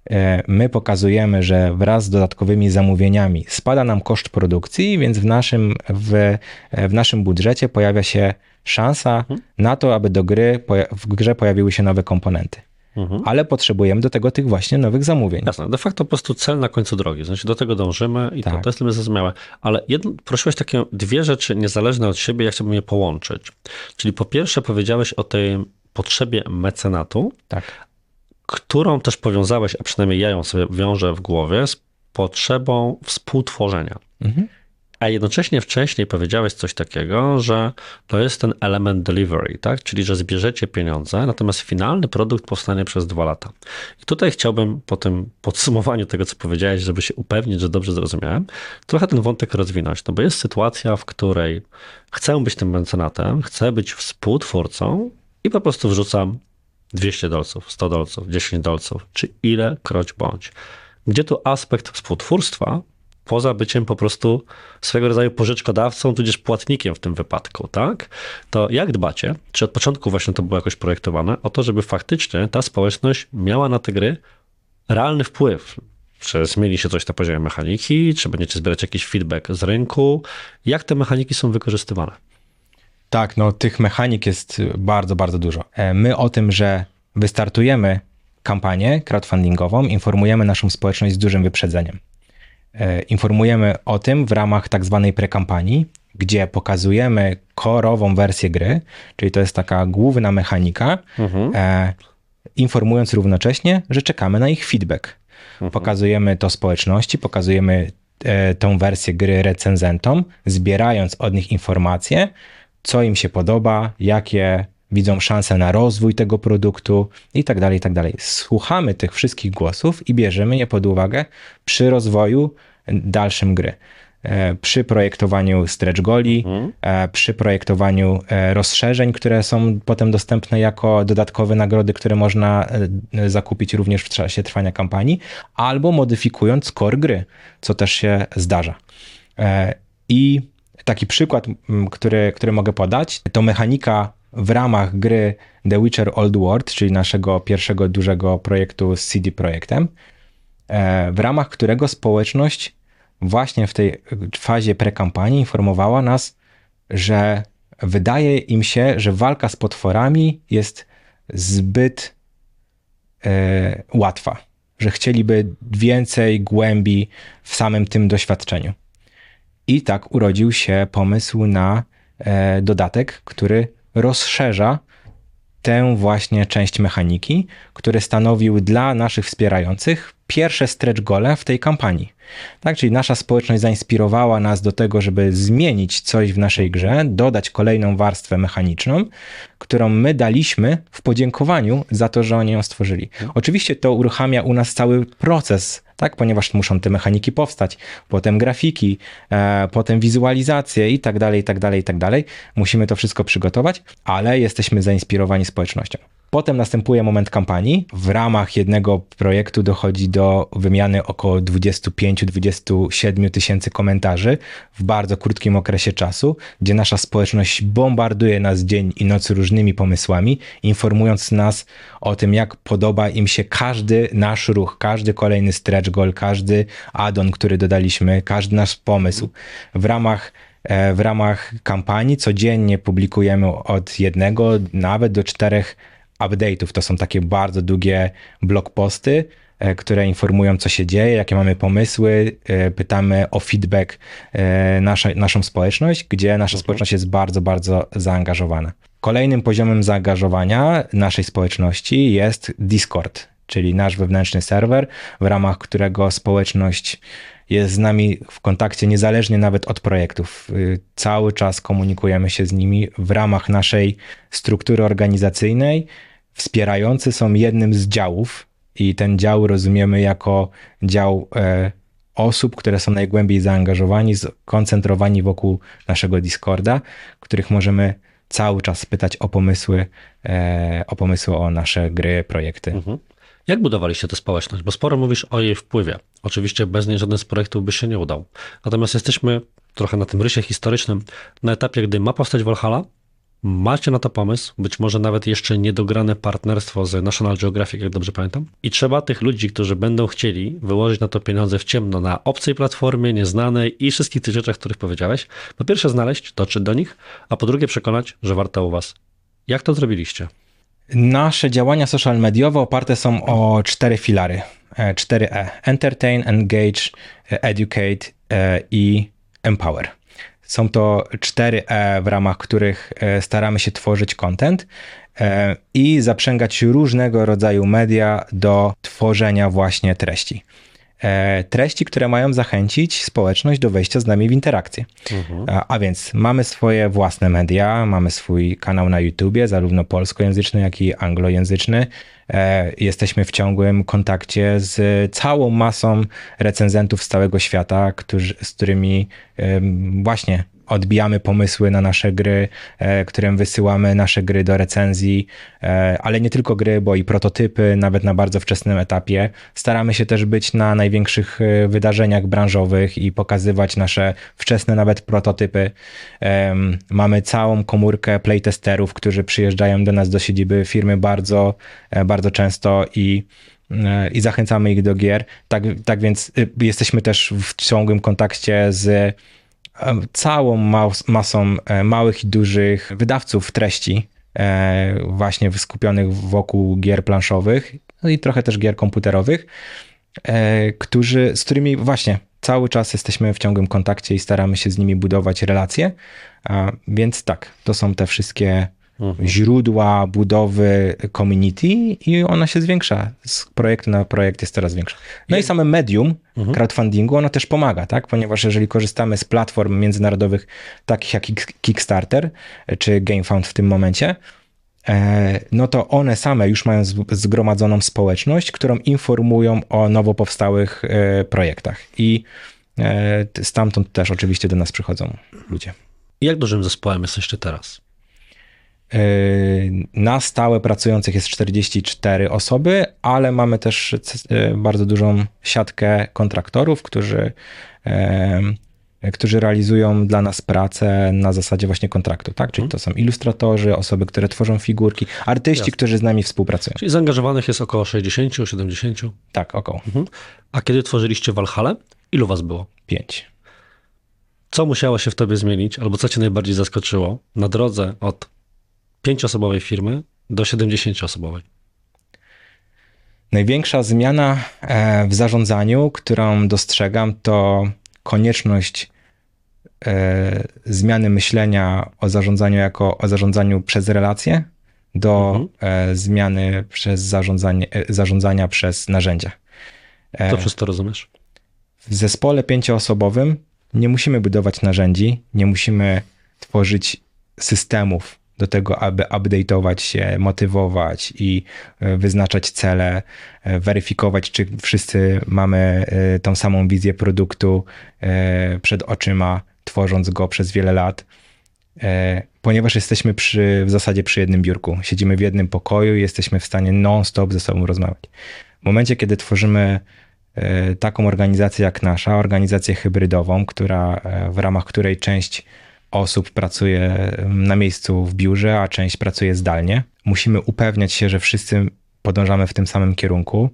My pokazujemy, że wraz z dodatkowymi zamówieniami spada nam koszt produkcji, więc w naszym, w, w naszym budżecie pojawia się szansa mhm. na to, aby do gry, w grze pojawiły się nowe komponenty. Mhm. Ale potrzebujemy do tego tych właśnie nowych zamówień. Jasne, de facto po prostu cel na końcu drogi, znaczy do tego dążymy i tak. to, to jest dla mnie zrozumiałe. Ale jedno, prosiłeś takie dwie rzeczy niezależne od siebie, ja chciałbym je połączyć. Czyli po pierwsze powiedziałeś o tej potrzebie mecenatu, tak. którą też powiązałeś, a przynajmniej ja ją sobie wiążę w głowie, z potrzebą współtworzenia. Mhm. A jednocześnie wcześniej powiedziałeś coś takiego, że to jest ten element delivery, tak? Czyli że zbierzecie pieniądze, natomiast finalny produkt powstanie przez dwa lata. I tutaj chciałbym po tym podsumowaniu tego, co powiedziałeś, żeby się upewnić, że dobrze zrozumiałem, trochę ten wątek rozwinąć. No bo jest sytuacja, w której chcę być tym mecenatem, chcę być współtwórcą i po prostu wrzucam dwieście dolców, sto dolców, dziesięć dolców, czy ilekroć bądź. Gdzie tu aspekt współtwórstwa poza byciem po prostu swego rodzaju pożyczkodawcą, tudzież płatnikiem w tym wypadku, tak? To jak dbacie, czy od początku właśnie to było jakoś projektowane, o to, żeby faktycznie ta społeczność miała na te gry realny wpływ? Czy zmieni się coś na poziomie mechaniki, czy będziecie zbierać jakiś feedback z rynku? Jak te mechaniki są wykorzystywane? Tak, no tych mechanik jest bardzo, bardzo dużo. My o tym, że wystartujemy kampanię crowdfundingową, informujemy naszą społeczność z dużym wyprzedzeniem. Informujemy o tym w ramach tak zwanej prekampanii, gdzie pokazujemy core'ową wersję gry, czyli to jest taka główna mechanika, mhm. e, informując równocześnie, że czekamy na ich feedback. Mhm. Pokazujemy to społeczności, pokazujemy e, tą wersję gry recenzentom, zbierając od nich informacje, co im się podoba, jakie widzą szanse na rozwój tego produktu i tak dalej, i tak dalej. Słuchamy tych wszystkich głosów i bierzemy je pod uwagę przy rozwoju dalszym gry. Przy projektowaniu stretch goli, mhm. przy projektowaniu rozszerzeń, które są potem dostępne jako dodatkowe nagrody, które można zakupić również w czasie trwania kampanii, albo modyfikując core gry, co też się zdarza. I taki przykład, który, który mogę podać, to mechanika w ramach gry The Witcher Old World, czyli naszego pierwszego dużego projektu z C D Projektem, w ramach którego społeczność właśnie w tej fazie prekampanii informowała nas, że wydaje im się, że walka z potworami jest zbyt e, łatwa, że chcieliby więcej głębi w samym tym doświadczeniu. I tak urodził się pomysł na e, dodatek, który rozszerza tę właśnie część mechaniki, który stanowił dla naszych wspierających pierwsze stretch gole w tej kampanii. Tak, czyli nasza społeczność zainspirowała nas do tego, żeby zmienić coś w naszej grze, dodać kolejną warstwę mechaniczną, którą my daliśmy w podziękowaniu za to, że oni ją stworzyli. Oczywiście to uruchamia u nas cały proces, tak, ponieważ muszą te mechaniki powstać, potem grafiki, e, potem wizualizacje i tak dalej, i tak dalej, i tak dalej. Musimy to wszystko przygotować, ale jesteśmy zainspirowani społecznością. Potem następuje moment kampanii. W ramach jednego projektu dochodzi do wymiany około dwudziestu pięciu do dwudziestu siedmiu tysięcy komentarzy w bardzo krótkim okresie czasu, gdzie nasza społeczność bombarduje nas dzień i noc różnymi pomysłami, informując nas o tym, jak podoba im się każdy nasz ruch, każdy kolejny stretch goal, każdy add-on, który dodaliśmy, każdy nasz pomysł. W ramach w ramach kampanii codziennie publikujemy od jednego nawet do czterech update'ów. To są takie bardzo długie blog posty, które informują, co się dzieje, jakie mamy pomysły. Pytamy o feedback nasza, naszą społeczność, gdzie nasza społeczność jest bardzo, bardzo zaangażowana. Kolejnym poziomem zaangażowania naszej społeczności jest Discord, czyli nasz wewnętrzny serwer, w ramach którego społeczność jest z nami w kontakcie niezależnie nawet od projektów. Cały czas komunikujemy się z nimi w ramach naszej struktury organizacyjnej. Wspierający są jednym z działów i ten dział rozumiemy jako dział e, osób, które są najgłębiej zaangażowani, skoncentrowani wokół naszego Discorda, których możemy cały czas pytać o pomysły, e, o pomysły o nasze gry, projekty. Mhm. Jak budowaliście tę społeczność? Bo sporo mówisz o jej wpływie. Oczywiście bez niej żaden z projektów by się nie udał. Natomiast jesteśmy trochę na tym rysie historycznym, na etapie, gdy ma powstać Valhalla, macie na to pomysł, być może nawet jeszcze niedograne partnerstwo z National Geographic, jak dobrze pamiętam. I trzeba tych ludzi, którzy będą chcieli wyłożyć na to pieniądze w ciemno, na obcej platformie, nieznanej i wszystkich tych rzeczach, których powiedziałeś. Po pierwsze znaleźć, dotrzeć do nich, a po drugie przekonać, że warto u was. Jak to zrobiliście? Nasze działania social mediowe oparte są o cztery filary. cztery E. Entertain, Engage, Educate i Empower. Są to cztery E, w ramach których staramy się tworzyć content i zaprzęgać różnego rodzaju media do tworzenia właśnie treści. Treści, które mają zachęcić społeczność do wejścia z nami w interakcję. Mhm. A, a więc mamy swoje własne media, mamy swój kanał na YouTubie, zarówno polskojęzyczny, jak i anglojęzyczny. Jesteśmy w ciągłym kontakcie z całą masą recenzentów z całego świata, którzy, z którymi właśnie odbijamy pomysły na nasze gry, którym wysyłamy nasze gry do recenzji, ale nie tylko gry, bo i prototypy, nawet na bardzo wczesnym etapie. Staramy się też być na największych wydarzeniach branżowych i pokazywać nasze wczesne nawet prototypy. Mamy całą komórkę playtesterów, którzy przyjeżdżają do nas do siedziby firmy bardzo, bardzo często i i zachęcamy ich do gier. Tak, tak więc jesteśmy też w ciągłym kontakcie z całą masą małych i dużych wydawców treści, właśnie skupionych wokół gier planszowych, no i trochę też gier komputerowych, którzy, z którymi właśnie cały czas jesteśmy w ciągłym kontakcie i staramy się z nimi budować relacje. Więc tak, to są te wszystkie mhm. źródła budowy community i ona się zwiększa. Z projektu na projekt jest coraz większa. No i, i same medium mhm. crowdfundingu, ono też pomaga, tak? Ponieważ jeżeli korzystamy z platform międzynarodowych takich jak Kickstarter czy GameFound w tym momencie, no to one same już mają zgromadzoną społeczność, którą informują o nowo powstałych projektach. I stamtąd też oczywiście do nas przychodzą ludzie. I jak dużym zespołem jesteście teraz? Na stałe pracujących jest czterdzieści cztery osoby, ale mamy też bardzo dużą siatkę kontraktorów, którzy, którzy realizują dla nas pracę na zasadzie właśnie kontraktu, tak? Czyli to są ilustratorzy, osoby, które tworzą figurki, artyści, Jasne. Którzy z nami współpracują. Czyli zaangażowanych jest około sześćdziesiąt siedemdziesiąt? Tak, około. Mhm. A kiedy tworzyliście Valhallę, ilu was było? Pięć. Co musiało się w tobie zmienić, albo co cię najbardziej zaskoczyło na drodze od pięcioosobowej firmy do siedemdziesięcioosobowej? Największa zmiana w zarządzaniu, którą dostrzegam, to konieczność zmiany myślenia o zarządzaniu jako o zarządzaniu przez relacje do mhm. zmiany przez zarządzanie, zarządzania przez narzędzia. Co przez to rozumiesz? W zespole pięcioosobowym nie musimy budować narzędzi, nie musimy tworzyć systemów do tego, aby update'ować się, motywować i wyznaczać cele, weryfikować, czy wszyscy mamy tą samą wizję produktu przed oczyma, tworząc go przez wiele lat, ponieważ jesteśmy przy, w zasadzie przy jednym biurku. Siedzimy w jednym pokoju i jesteśmy w stanie non-stop ze sobą rozmawiać. W momencie, kiedy tworzymy taką organizację jak nasza, organizację hybrydową, która, w ramach której część osób pracuje na miejscu w biurze, a część pracuje zdalnie. Musimy upewniać się, że wszyscy podążamy w tym samym kierunku.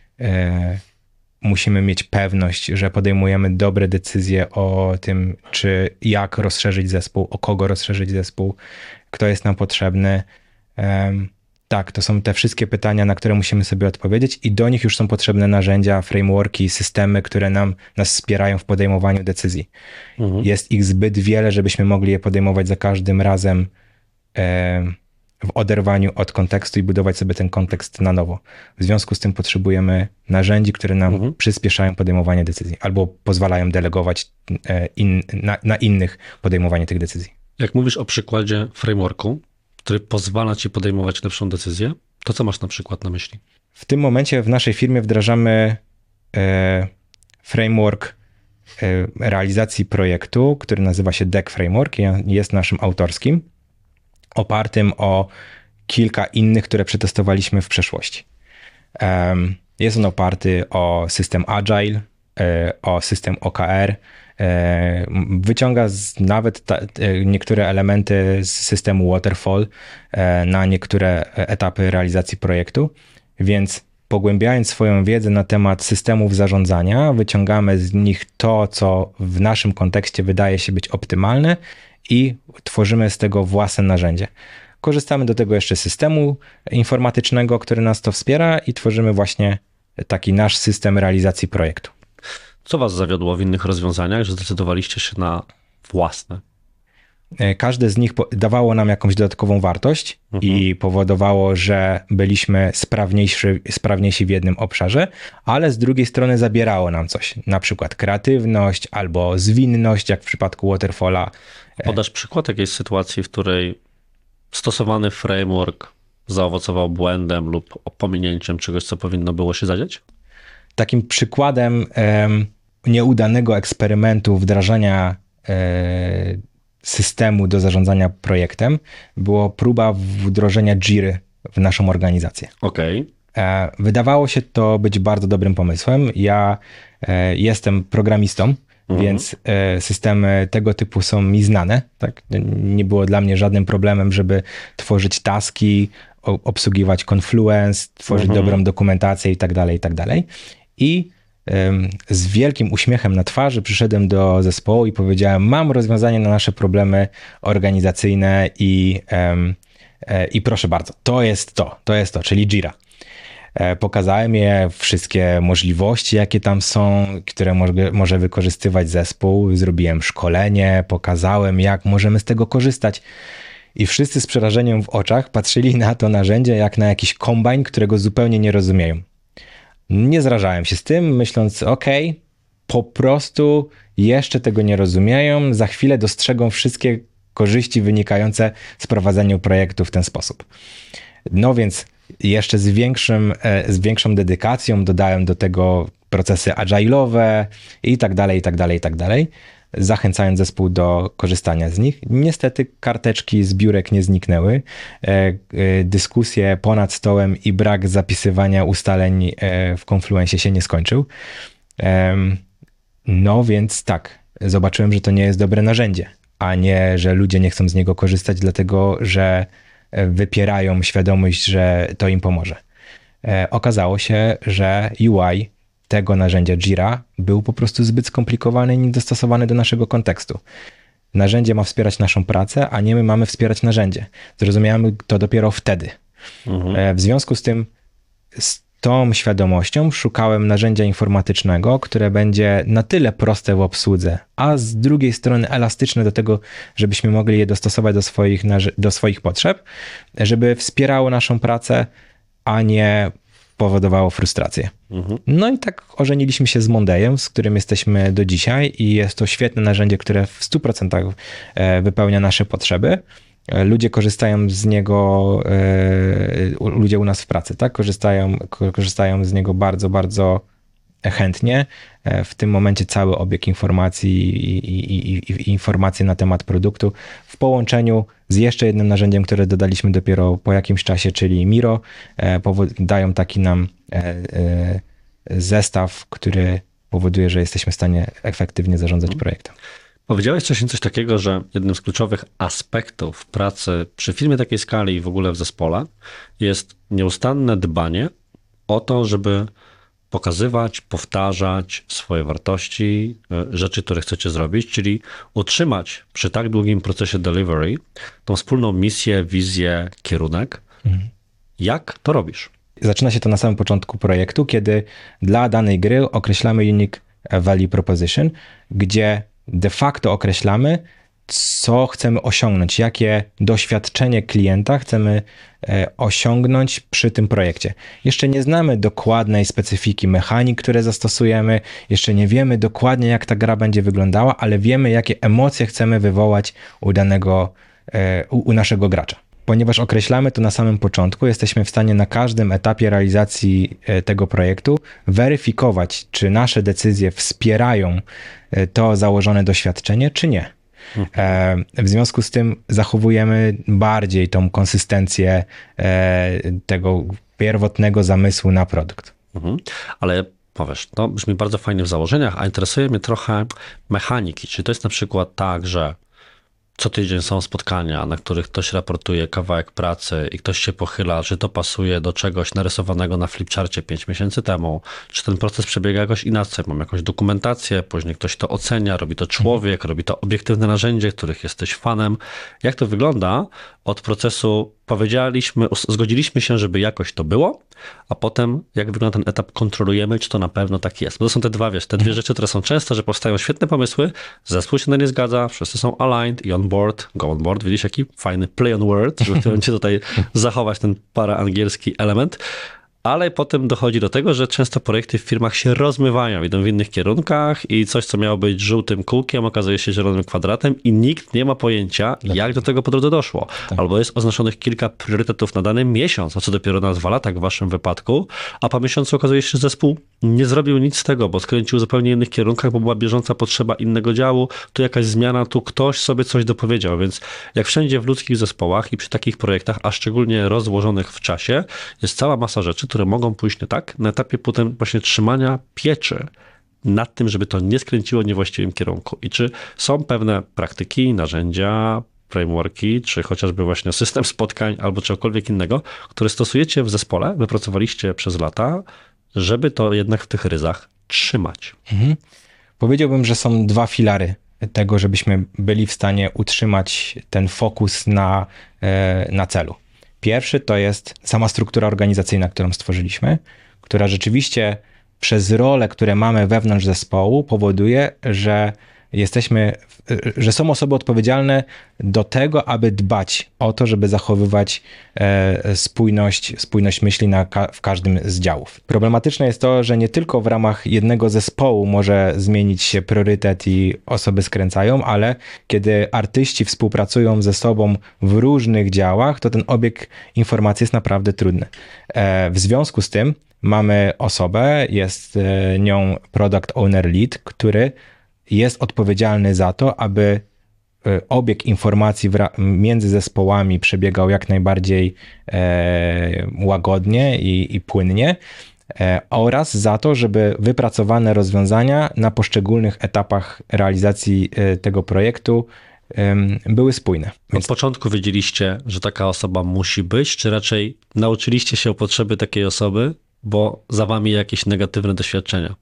Musimy mieć pewność, że podejmujemy dobre decyzje o tym, czy jak rozszerzyć zespół, o kogo rozszerzyć zespół, kto jest nam potrzebny. Tak, to są te wszystkie pytania, na które musimy sobie odpowiedzieć i do nich już są potrzebne narzędzia, frameworki, systemy, które nam, nas wspierają w podejmowaniu decyzji. Mhm. Jest ich zbyt wiele, żebyśmy mogli je podejmować za każdym razem e, w oderwaniu od kontekstu i budować sobie ten kontekst na nowo. W związku z tym potrzebujemy narzędzi, które nam mhm. przyspieszają podejmowanie decyzji albo pozwalają delegować e, in, na, na innych podejmowanie tych decyzji. Jak mówisz o przykładzie frameworku, który pozwala ci podejmować lepszą decyzję, to co masz na przykład na myśli? W tym momencie w naszej firmie wdrażamy e, framework e, realizacji projektu, który nazywa się D E C Framework i jest naszym autorskim, opartym o kilka innych, które przetestowaliśmy w przeszłości. E, jest on oparty o system Agile, o system O K R, wyciąga z, nawet ta, niektóre elementy z systemu Waterfall na niektóre etapy realizacji projektu, więc pogłębiając swoją wiedzę na temat systemów zarządzania, wyciągamy z nich to, co w naszym kontekście wydaje się być optymalne i tworzymy z tego własne narzędzie. Korzystamy do tego jeszcze z systemu informatycznego, który nas to wspiera i tworzymy właśnie taki nasz system realizacji projektu. Co was zawiodło w innych rozwiązaniach, że zdecydowaliście się na własne? Każde z nich dawało nam jakąś dodatkową wartość mhm. i powodowało, że byliśmy sprawniejsi, sprawniejsi w jednym obszarze, ale z drugiej strony zabierało nam coś, na przykład kreatywność albo zwinność, jak w przypadku Waterfalla. Podasz przykład jakiejś sytuacji, w której stosowany framework zaowocował błędem lub pominięciem czegoś, co powinno było się zadziać? Takim przykładem um, nieudanego eksperymentu wdrażania um, systemu do zarządzania projektem było próba wdrożenia Jiry w naszą organizację. Okej. Okay. Wydawało się to być bardzo dobrym pomysłem. Ja e, jestem programistą, mhm. więc e, systemy tego typu są mi znane. Tak? Nie było dla mnie żadnym problemem, żeby tworzyć taski, obsługiwać Confluence, tworzyć mhm. dobrą dokumentację i tak dalej, i tak dalej. I z wielkim uśmiechem na twarzy przyszedłem do zespołu i powiedziałem, mam rozwiązanie na nasze problemy organizacyjne i, i proszę bardzo, to jest to, to jest to, czyli Jira. Pokazałem je wszystkie możliwości, jakie tam są, które może, może wykorzystywać zespół. Zrobiłem szkolenie, pokazałem, jak możemy z tego korzystać. I wszyscy z przerażeniem w oczach patrzyli na to narzędzie jak na jakiś kombajn, którego zupełnie nie rozumieją. Nie zrażałem się z tym, myśląc, okej, okay, po prostu jeszcze tego nie rozumieją, za chwilę dostrzegą wszystkie korzyści wynikające z prowadzenia projektu w ten sposób. No więc jeszcze z, większym, z większą dedykacją dodałem do tego procesy agile'owe i tak dalej, i tak dalej, i tak dalej, zachęcając zespół do korzystania z nich. Niestety karteczki z biurek nie zniknęły. Dyskusje ponad stołem i brak zapisywania ustaleń w Confluencie się nie skończył. No więc tak, zobaczyłem, że to nie jest dobre narzędzie, a nie, że ludzie nie chcą z niego korzystać, dlatego że wypierają świadomość, że to im pomoże. Okazało się, że U I tego narzędzia Jira był po prostu zbyt skomplikowany i niedostosowany do naszego kontekstu. Narzędzie ma wspierać naszą pracę, a nie my mamy wspierać narzędzie. Zrozumiałem to dopiero wtedy. Mhm. W związku z tym, z tą świadomością szukałem narzędzia informatycznego, które będzie na tyle proste w obsłudze, a z drugiej strony elastyczne do tego, żebyśmy mogli je dostosować do swoich, do swoich potrzeb, żeby wspierało naszą pracę, a nie powodowało frustrację. Mhm. No i tak ożeniliśmy się z Mondayem, z którym jesteśmy do dzisiaj i jest to świetne narzędzie, które w stu procentach wypełnia nasze potrzeby. Ludzie korzystają z niego, ludzie u nas w pracy, tak? Korzystają, korzystają z niego bardzo, bardzo chętnie. W tym momencie cały obieg informacji i, i, i, i informacje na temat produktu w połączeniu z jeszcze jednym narzędziem, które dodaliśmy dopiero po jakimś czasie, czyli Miro, dają taki nam zestaw, który powoduje, że jesteśmy w stanie efektywnie zarządzać projektem. Powiedziałeś coś, coś takiego, że jednym z kluczowych aspektów pracy przy firmie takiej skali i w ogóle w zespole jest nieustanne dbanie o to, żeby pokazywać, powtarzać swoje wartości, rzeczy, które chcecie zrobić, czyli utrzymać przy tak długim procesie delivery tą wspólną misję, wizję, kierunek. Mhm. Jak to robisz? Zaczyna się to na samym początku projektu, kiedy dla danej gry określamy Unique Value Proposition, gdzie de facto określamy, co chcemy osiągnąć, jakie doświadczenie klienta chcemy osiągnąć przy tym projekcie. Jeszcze nie znamy dokładnej specyfiki mechanik, które zastosujemy, jeszcze nie wiemy dokładnie, jak ta gra będzie wyglądała, ale wiemy, jakie emocje chcemy wywołać u danego, u, u naszego gracza. Ponieważ określamy to na samym początku, jesteśmy w stanie na każdym etapie realizacji tego projektu weryfikować, czy nasze decyzje wspierają to założone doświadczenie, czy nie. Mhm. W związku z tym zachowujemy bardziej tą konsystencję tego pierwotnego zamysłu na produkt. Mhm. Ale No wiesz, to brzmi bardzo fajnie w założeniach, a interesuje mnie trochę mechaniki. Czy to jest na przykład tak, że co tydzień są spotkania, na których ktoś raportuje kawałek pracy i ktoś się pochyla, czy to pasuje do czegoś narysowanego na flipcharcie pięć miesięcy temu, czy ten proces przebiega jakoś inaczej, mam jakąś dokumentację, później ktoś to ocenia, robi to człowiek, robi to obiektywne narzędzie, których jesteś fanem. Jak to wygląda od procesu, powiedzieliśmy, zgodziliśmy się, żeby jakoś to było, a potem jak wygląda ten etap, kontrolujemy, czy to na pewno tak jest. Bo to są te dwa, wiesz, te dwie rzeczy, które są często, że powstają świetne pomysły, zespół się na nie zgadza, wszyscy są aligned i on board, go on board, widzisz jaki fajny play on word, żeby w tym momencie tutaj zachować ten paraangielski element. Ale potem dochodzi do tego, że często projekty w firmach się rozmywają, idą w innych kierunkach i coś, co miało być żółtym kółkiem, okazuje się zielonym kwadratem i nikt nie ma pojęcia, tak. jak do tego po drodze doszło. Tak. Albo jest oznaczonych kilka priorytetów na dany miesiąc, a co dopiero na dwa lata, jak w waszym wypadku, a po miesiącu okazuje się, że zespół nie zrobił nic z tego, bo skręcił w zupełnie innych kierunkach, bo była bieżąca potrzeba innego działu, tu jakaś zmiana, tu ktoś sobie coś dopowiedział, więc jak wszędzie w ludzkich zespołach i przy takich projektach, a szczególnie rozłożonych w czasie, jest cała masa rzeczy, które mogą pójść nie tak, na etapie potem właśnie trzymania pieczy nad tym, żeby to nie skręciło w niewłaściwym kierunku. I czy są pewne praktyki, narzędzia, frameworki, czy chociażby właśnie system spotkań albo czegokolwiek innego, które stosujecie w zespole, wypracowaliście przez lata, żeby to jednak w tych ryzach trzymać? Mhm. Powiedziałbym, że są dwa filary tego, żebyśmy byli w stanie utrzymać ten fokus na, na celu. Pierwszy to jest sama struktura organizacyjna, którą stworzyliśmy, która rzeczywiście przez role, które mamy wewnątrz zespołu, powoduje, że jesteśmy, że są osoby odpowiedzialne do tego, aby dbać o to, żeby zachowywać spójność, spójność myśli na, w każdym z działów. Problematyczne jest to, że nie tylko w ramach jednego zespołu może zmienić się priorytet i osoby skręcają, ale kiedy artyści współpracują ze sobą w różnych działach, to ten obieg informacji jest naprawdę trudny. W związku z tym mamy osobę, jest nią Product Owner Lead, który jest odpowiedzialny za to, aby obieg informacji między zespołami przebiegał jak najbardziej e, łagodnie i, i płynnie e, oraz za to, żeby wypracowane rozwiązania na poszczególnych etapach realizacji e, tego projektu e, były spójne. Więc... Od początku wiedzieliście, że taka osoba musi być, czy raczej nauczyliście się o potrzeby takiej osoby, bo za wami jakieś negatywne doświadczenia?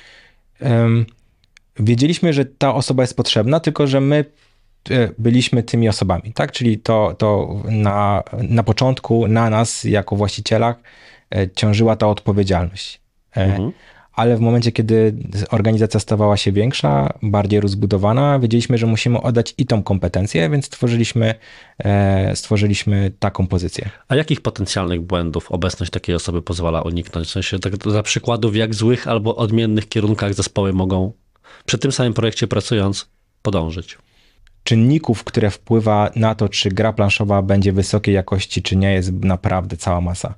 Um, Wiedzieliśmy, że ta osoba jest potrzebna, tylko że my byliśmy tymi osobami, tak? Czyli to, to na, na początku na nas jako właścicielach ciążyła ta odpowiedzialność. Mhm. Ale w momencie, kiedy organizacja stawała się większa, bardziej rozbudowana, wiedzieliśmy, że musimy oddać i tą kompetencję, więc stworzyliśmy, stworzyliśmy taką pozycję. A jakich potencjalnych błędów obecność takiej osoby pozwala uniknąć? W sensie tak dla przykładów, jak złych albo odmiennych kierunkach zespoły mogą przy tym samym projekcie pracując podążyć? Czynników, które wpływa na to, czy gra planszowa będzie wysokiej jakości, czy nie, jest naprawdę cała masa.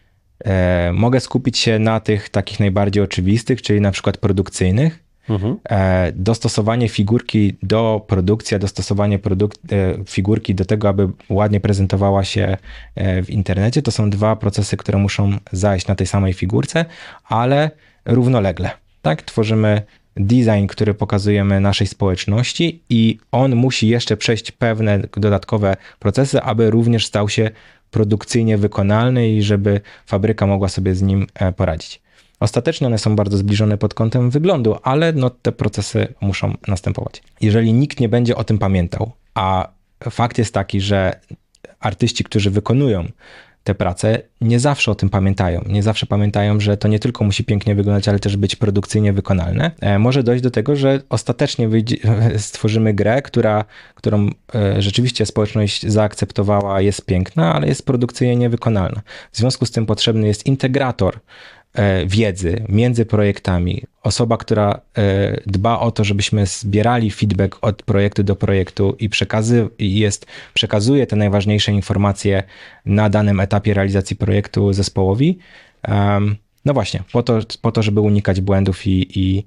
E, mogę skupić się na tych takich najbardziej oczywistych, czyli na przykład produkcyjnych. Mhm. E, dostosowanie figurki do produkcji, dostosowanie produk- e, figurki do tego, aby ładnie prezentowała się e, w internecie, to są dwa procesy, które muszą zajść na tej samej figurce, ale równolegle. Tak? Tworzymy design, który pokazujemy naszej społeczności i on musi jeszcze przejść pewne dodatkowe procesy, aby również stał się produkcyjnie wykonalny i żeby fabryka mogła sobie z nim poradzić. Ostatecznie one są bardzo zbliżone pod kątem wyglądu, ale no, te procesy muszą następować. Jeżeli nikt nie będzie o tym pamiętał, a fakt jest taki, że artyści, którzy wykonują te prace, nie zawsze o tym pamiętają. Nie zawsze pamiętają, że to nie tylko musi pięknie wyglądać, ale też być produkcyjnie wykonalne. E, może dojść do tego, że ostatecznie wyjdzie, stworzymy grę, która, którą e, rzeczywiście społeczność zaakceptowała, jest piękna, ale jest produkcyjnie niewykonalna. W związku z tym potrzebny jest integrator e, wiedzy między projektami. Osoba, która e, dba o to, żebyśmy zbierali feedback od projektu do projektu i przekazy, jest, przekazuje te najważniejsze informacje na danym etapie realizacji projektu zespołowi. Um, no właśnie, po to, po to, żeby unikać błędów i, i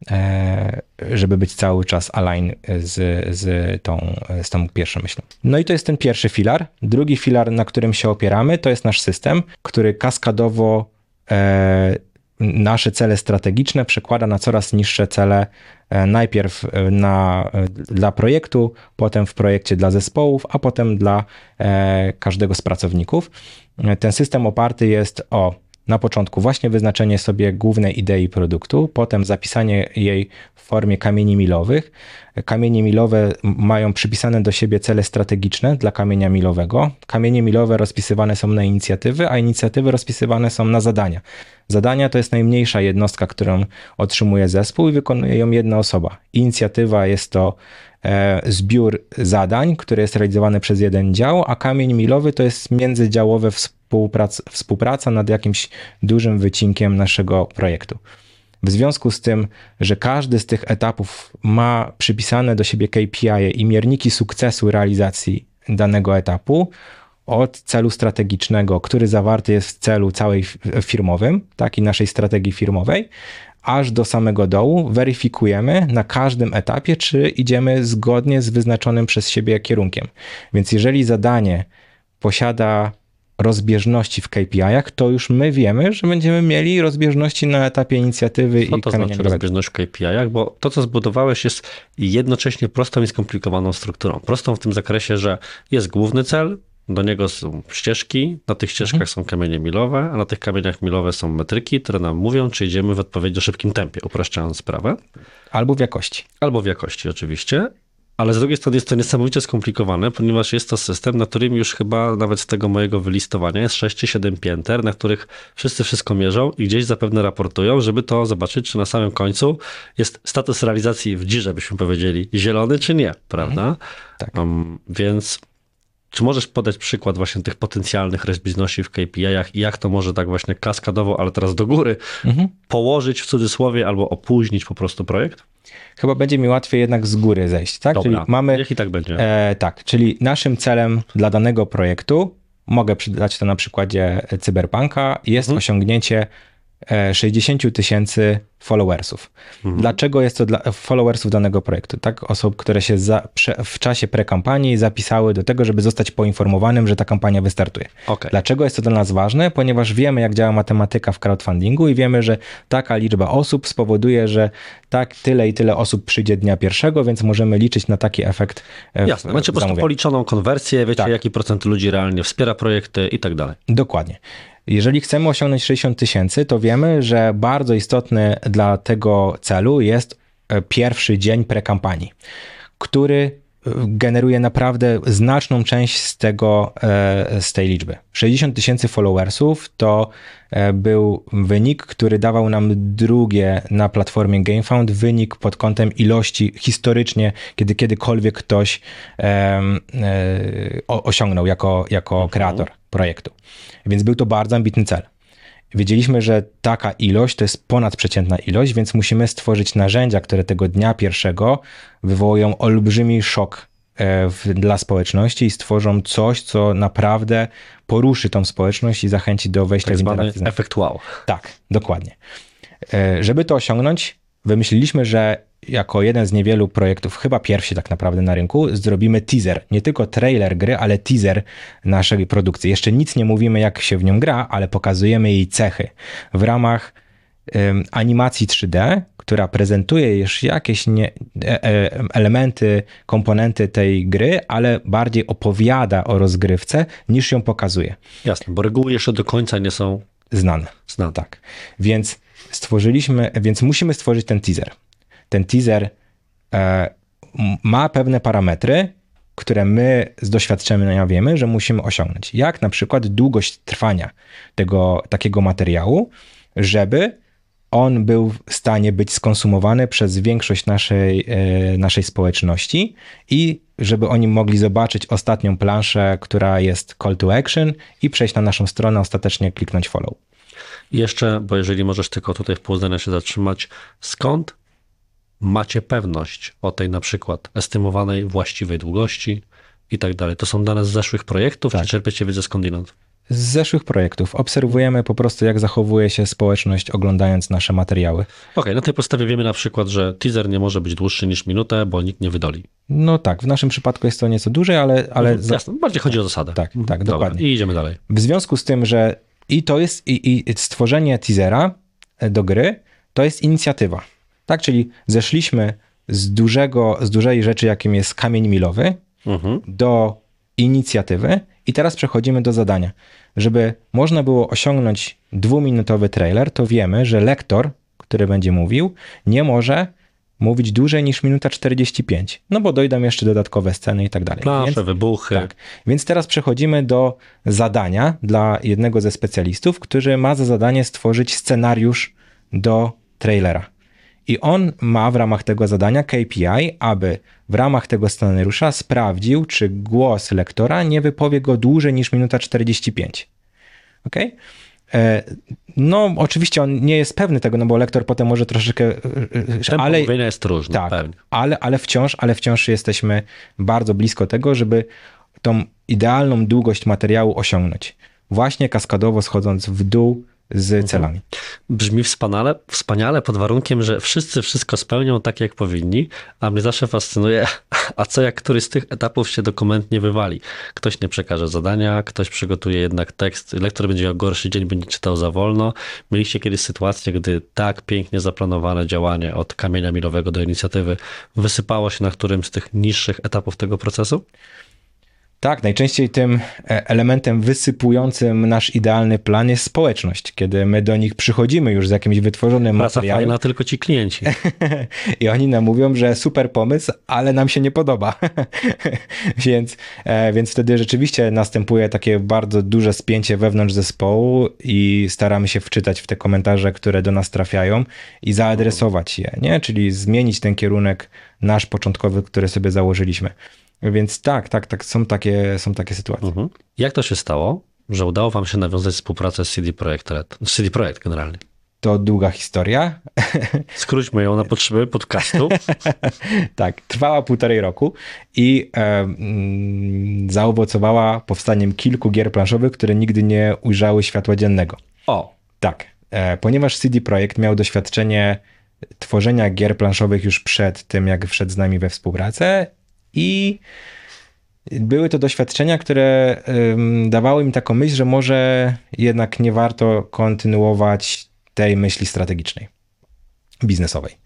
e, żeby być cały czas align z, z, tą, z tą pierwszą myślą. No i to jest ten pierwszy filar. Drugi filar, na którym się opieramy, to jest nasz system, który kaskadowo e, nasze cele strategiczne przekłada na coraz niższe cele, najpierw na, dla projektu, potem w projekcie dla zespołów, a potem dla każdego z pracowników. Ten system oparty jest o na początku właśnie wyznaczenie sobie głównej idei produktu, potem zapisanie jej w formie kamieni milowych. Kamienie milowe mają przypisane do siebie cele strategiczne dla kamienia milowego. Kamienie milowe rozpisywane są na inicjatywy, a inicjatywy rozpisywane są na zadania. Zadania to jest najmniejsza jednostka, którą otrzymuje zespół i wykonuje ją jedna osoba. Inicjatywa jest to zbiór zadań, który jest realizowany przez jeden dział, a kamień milowy to jest międzydziałowe współpraca, współpraca nad jakimś dużym wycinkiem naszego projektu. W związku z tym, że każdy z tych etapów ma przypisane do siebie K P I i mierniki sukcesu realizacji danego etapu, od celu strategicznego, który zawarty jest w celu całej firmowym, tak i naszej strategii firmowej, aż do samego dołu weryfikujemy na każdym etapie, czy idziemy zgodnie z wyznaczonym przez siebie kierunkiem. Więc jeżeli zadanie posiada rozbieżności w K P I-ach, to już my wiemy, że będziemy mieli rozbieżności na etapie inicjatywy. Co i to znaczy rozbieżność w K P I-ach? Bo to, co zbudowałeś, jest jednocześnie prostą i skomplikowaną strukturą. Prostą w tym zakresie, że jest główny cel, do niego są ścieżki, na tych ścieżkach mhm. są kamienie milowe, a na tych kamieniach milowe są metryki, które nam mówią, czy idziemy w odpowiednio szybkim tempie, upraszczając sprawę. Albo w jakości. Albo w jakości, oczywiście. Ale z drugiej strony jest to niesamowicie skomplikowane, ponieważ jest to system, na którym już chyba nawet z tego mojego wylistowania jest sześć czy siedem pięter, na których wszyscy wszystko mierzą i gdzieś zapewne raportują, żeby to zobaczyć, czy na samym końcu jest status realizacji w dzirze, byśmy powiedzieli, zielony czy nie, prawda? Mhm. Tak. Um, więc czy możesz podać przykład właśnie tych potencjalnych rozbieżności w K P I-ach i jak to może tak właśnie kaskadowo, ale teraz do góry, mhm. położyć w cudzysłowie albo opóźnić po prostu projekt? Chyba będzie mi łatwiej jednak z góry zejść, tak? Dobra, czyli mamy, niech i tak będzie. E, tak, czyli naszym celem dla danego projektu, mogę przydać to na przykładzie Cyberpunka, jest mhm. osiągnięcie sześćdziesiąt tysięcy followersów. Mhm. Dlaczego jest to dla followersów danego projektu? Tak, osób, które się za, prze, w czasie prekampanii zapisały do tego, żeby zostać poinformowanym, że ta kampania wystartuje. Okay. Dlaczego jest to dla nas ważne? Ponieważ wiemy, jak działa matematyka w crowdfundingu i wiemy, że taka liczba osób spowoduje, że tak tyle i tyle osób przyjdzie dnia pierwszego, więc możemy liczyć na taki efekt. W, Jasne, macie po prostu policzoną konwersję, wiecie, tak. jaki procent ludzi realnie wspiera projekty i tak dalej. Dokładnie. Jeżeli chcemy osiągnąć sześćdziesiąt tysięcy, to wiemy, że bardzo istotny dla tego celu jest pierwszy dzień prekampanii, który generuje naprawdę znaczną część z tego, z tej liczby. sześćdziesiąt tysięcy followersów to był wynik, który dawał nam drugie na platformie GameFound wynik pod kątem ilości historycznie, kiedy kiedykolwiek ktoś um, osiągnął jako, jako kreator projektu. Więc był to bardzo ambitny cel. Wiedzieliśmy, że taka ilość to jest ponadprzeciętna ilość, więc musimy stworzyć narzędzia, które tego dnia pierwszego wywołują olbrzymi szok w, dla społeczności i stworzą coś, co naprawdę poruszy tą społeczność i zachęci do wejścia tak w interakcję. Zwany efekt wow. Tak, dokładnie. Żeby to osiągnąć, wymyśliliśmy, że jako jeden z niewielu projektów, chyba pierwszy tak naprawdę na rynku, zrobimy teaser. Nie tylko trailer gry, ale teaser naszej produkcji. Jeszcze nic nie mówimy, jak się w nią gra, ale pokazujemy jej cechy. W ramach um, animacji trzy D, która prezentuje już jakieś nie, e, e, elementy, komponenty tej gry, ale bardziej opowiada o rozgrywce, niż ją pokazuje. Jasne, bo reguły jeszcze do końca nie są znane. znane. Tak. Więc stworzyliśmy, więc musimy stworzyć ten teaser. Ten teaser e, ma pewne parametry, które my z doświadczenia wiemy, że musimy osiągnąć. Jak na przykład długość trwania tego takiego materiału, żeby on był w stanie być skonsumowany przez większość naszej, e, naszej społeczności i żeby oni mogli zobaczyć ostatnią planszę, która jest call to action i przejść na naszą stronę, ostatecznie kliknąć follow. I jeszcze, bo jeżeli możesz tylko tutaj w pół zdania się zatrzymać, skąd macie pewność o tej na przykład estymowanej właściwej długości i tak dalej? To są dane z zeszłych projektów, tak. Czy czerpiecie wiedzę skądinąd? Z zeszłych projektów. Obserwujemy po prostu, jak zachowuje się społeczność, oglądając nasze materiały. Okej, okay, na tej podstawie wiemy na przykład, że teaser nie może być dłuższy niż minutę, bo nikt nie wydoli. No tak, w naszym przypadku jest to nieco dłużej, ale... ale mhm, jasne, bardziej chodzi o zasadę. Tak, tak, Dobra, dokładnie. i idziemy dalej. W związku z tym, że i to jest, i, i stworzenie teasera do gry to jest inicjatywa. Tak, czyli zeszliśmy z dużego, z dużej rzeczy, jakim jest kamień milowy, mhm. do inicjatywy i teraz przechodzimy do zadania. Żeby można było osiągnąć dwuminutowy trailer, to wiemy, że lektor, który będzie mówił, nie może mówić dłużej niż minuta czterdzieści pięć, no bo dojdą jeszcze dodatkowe sceny i tak dalej. Plansze, Więc, wybuchy. Tak. Więc teraz przechodzimy do zadania dla jednego ze specjalistów, który ma za zadanie stworzyć scenariusz do trailera. I on ma w ramach tego zadania K P I, aby w ramach tego scenariusza sprawdził, czy głos lektora nie wypowie go dłużej niż minuta czterdzieści pięć. Okej? Okay? No, oczywiście on nie jest pewny tego, no bo lektor potem może troszeczkę... Tempo ale mówienia jest różne, tak, pewnie. Ale, ale, wciąż, ale wciąż jesteśmy bardzo blisko tego, żeby tą idealną długość materiału osiągnąć. Właśnie kaskadowo schodząc w dół z celami. Brzmi wspaniale, wspaniale pod warunkiem, że wszyscy wszystko spełnią tak, jak powinni, a mnie zawsze fascynuje, a co jak któryś z tych etapów się dokument nie wywali. Ktoś nie przekaże zadania, ktoś przygotuje jednak tekst, lektor będzie miał gorszy dzień, będzie czytał za wolno. Mieliście kiedyś sytuację, gdy tak pięknie zaplanowane działanie od kamienia milowego do inicjatywy wysypało się na którymś z tych niższych etapów tego procesu? Tak, najczęściej tym elementem wysypującym nasz idealny plan jest społeczność, kiedy my do nich przychodzimy już z jakimś wytworzonym Praca materiałem. fajna, tylko ci klienci. I oni nam mówią, że super pomysł, ale nam się nie podoba. więc, więc wtedy rzeczywiście następuje takie bardzo duże spięcie wewnątrz zespołu i staramy się wczytać w te komentarze, które do nas trafiają i zaadresować je, nie? Czyli zmienić ten kierunek nasz początkowy, który sobie założyliśmy. Więc tak, tak, tak, są takie, są takie sytuacje. Mhm. Jak to się stało, że udało wam się nawiązać współpracę z C D Projekt Red? C D Projekt generalnie. To długa historia. Skróćmy ją na potrzeby podcastu. Tak, trwała półtorej roku i e, mm, zaowocowała powstaniem kilku gier planszowych, które nigdy nie ujrzały światła dziennego. O! Tak, e, ponieważ C D Projekt miał doświadczenie tworzenia gier planszowych już przed tym, jak wszedł z nami we współpracę, i były to doświadczenia, które um, dawały mi taką myśl, że może jednak nie warto kontynuować tej myśli strategicznej, biznesowej.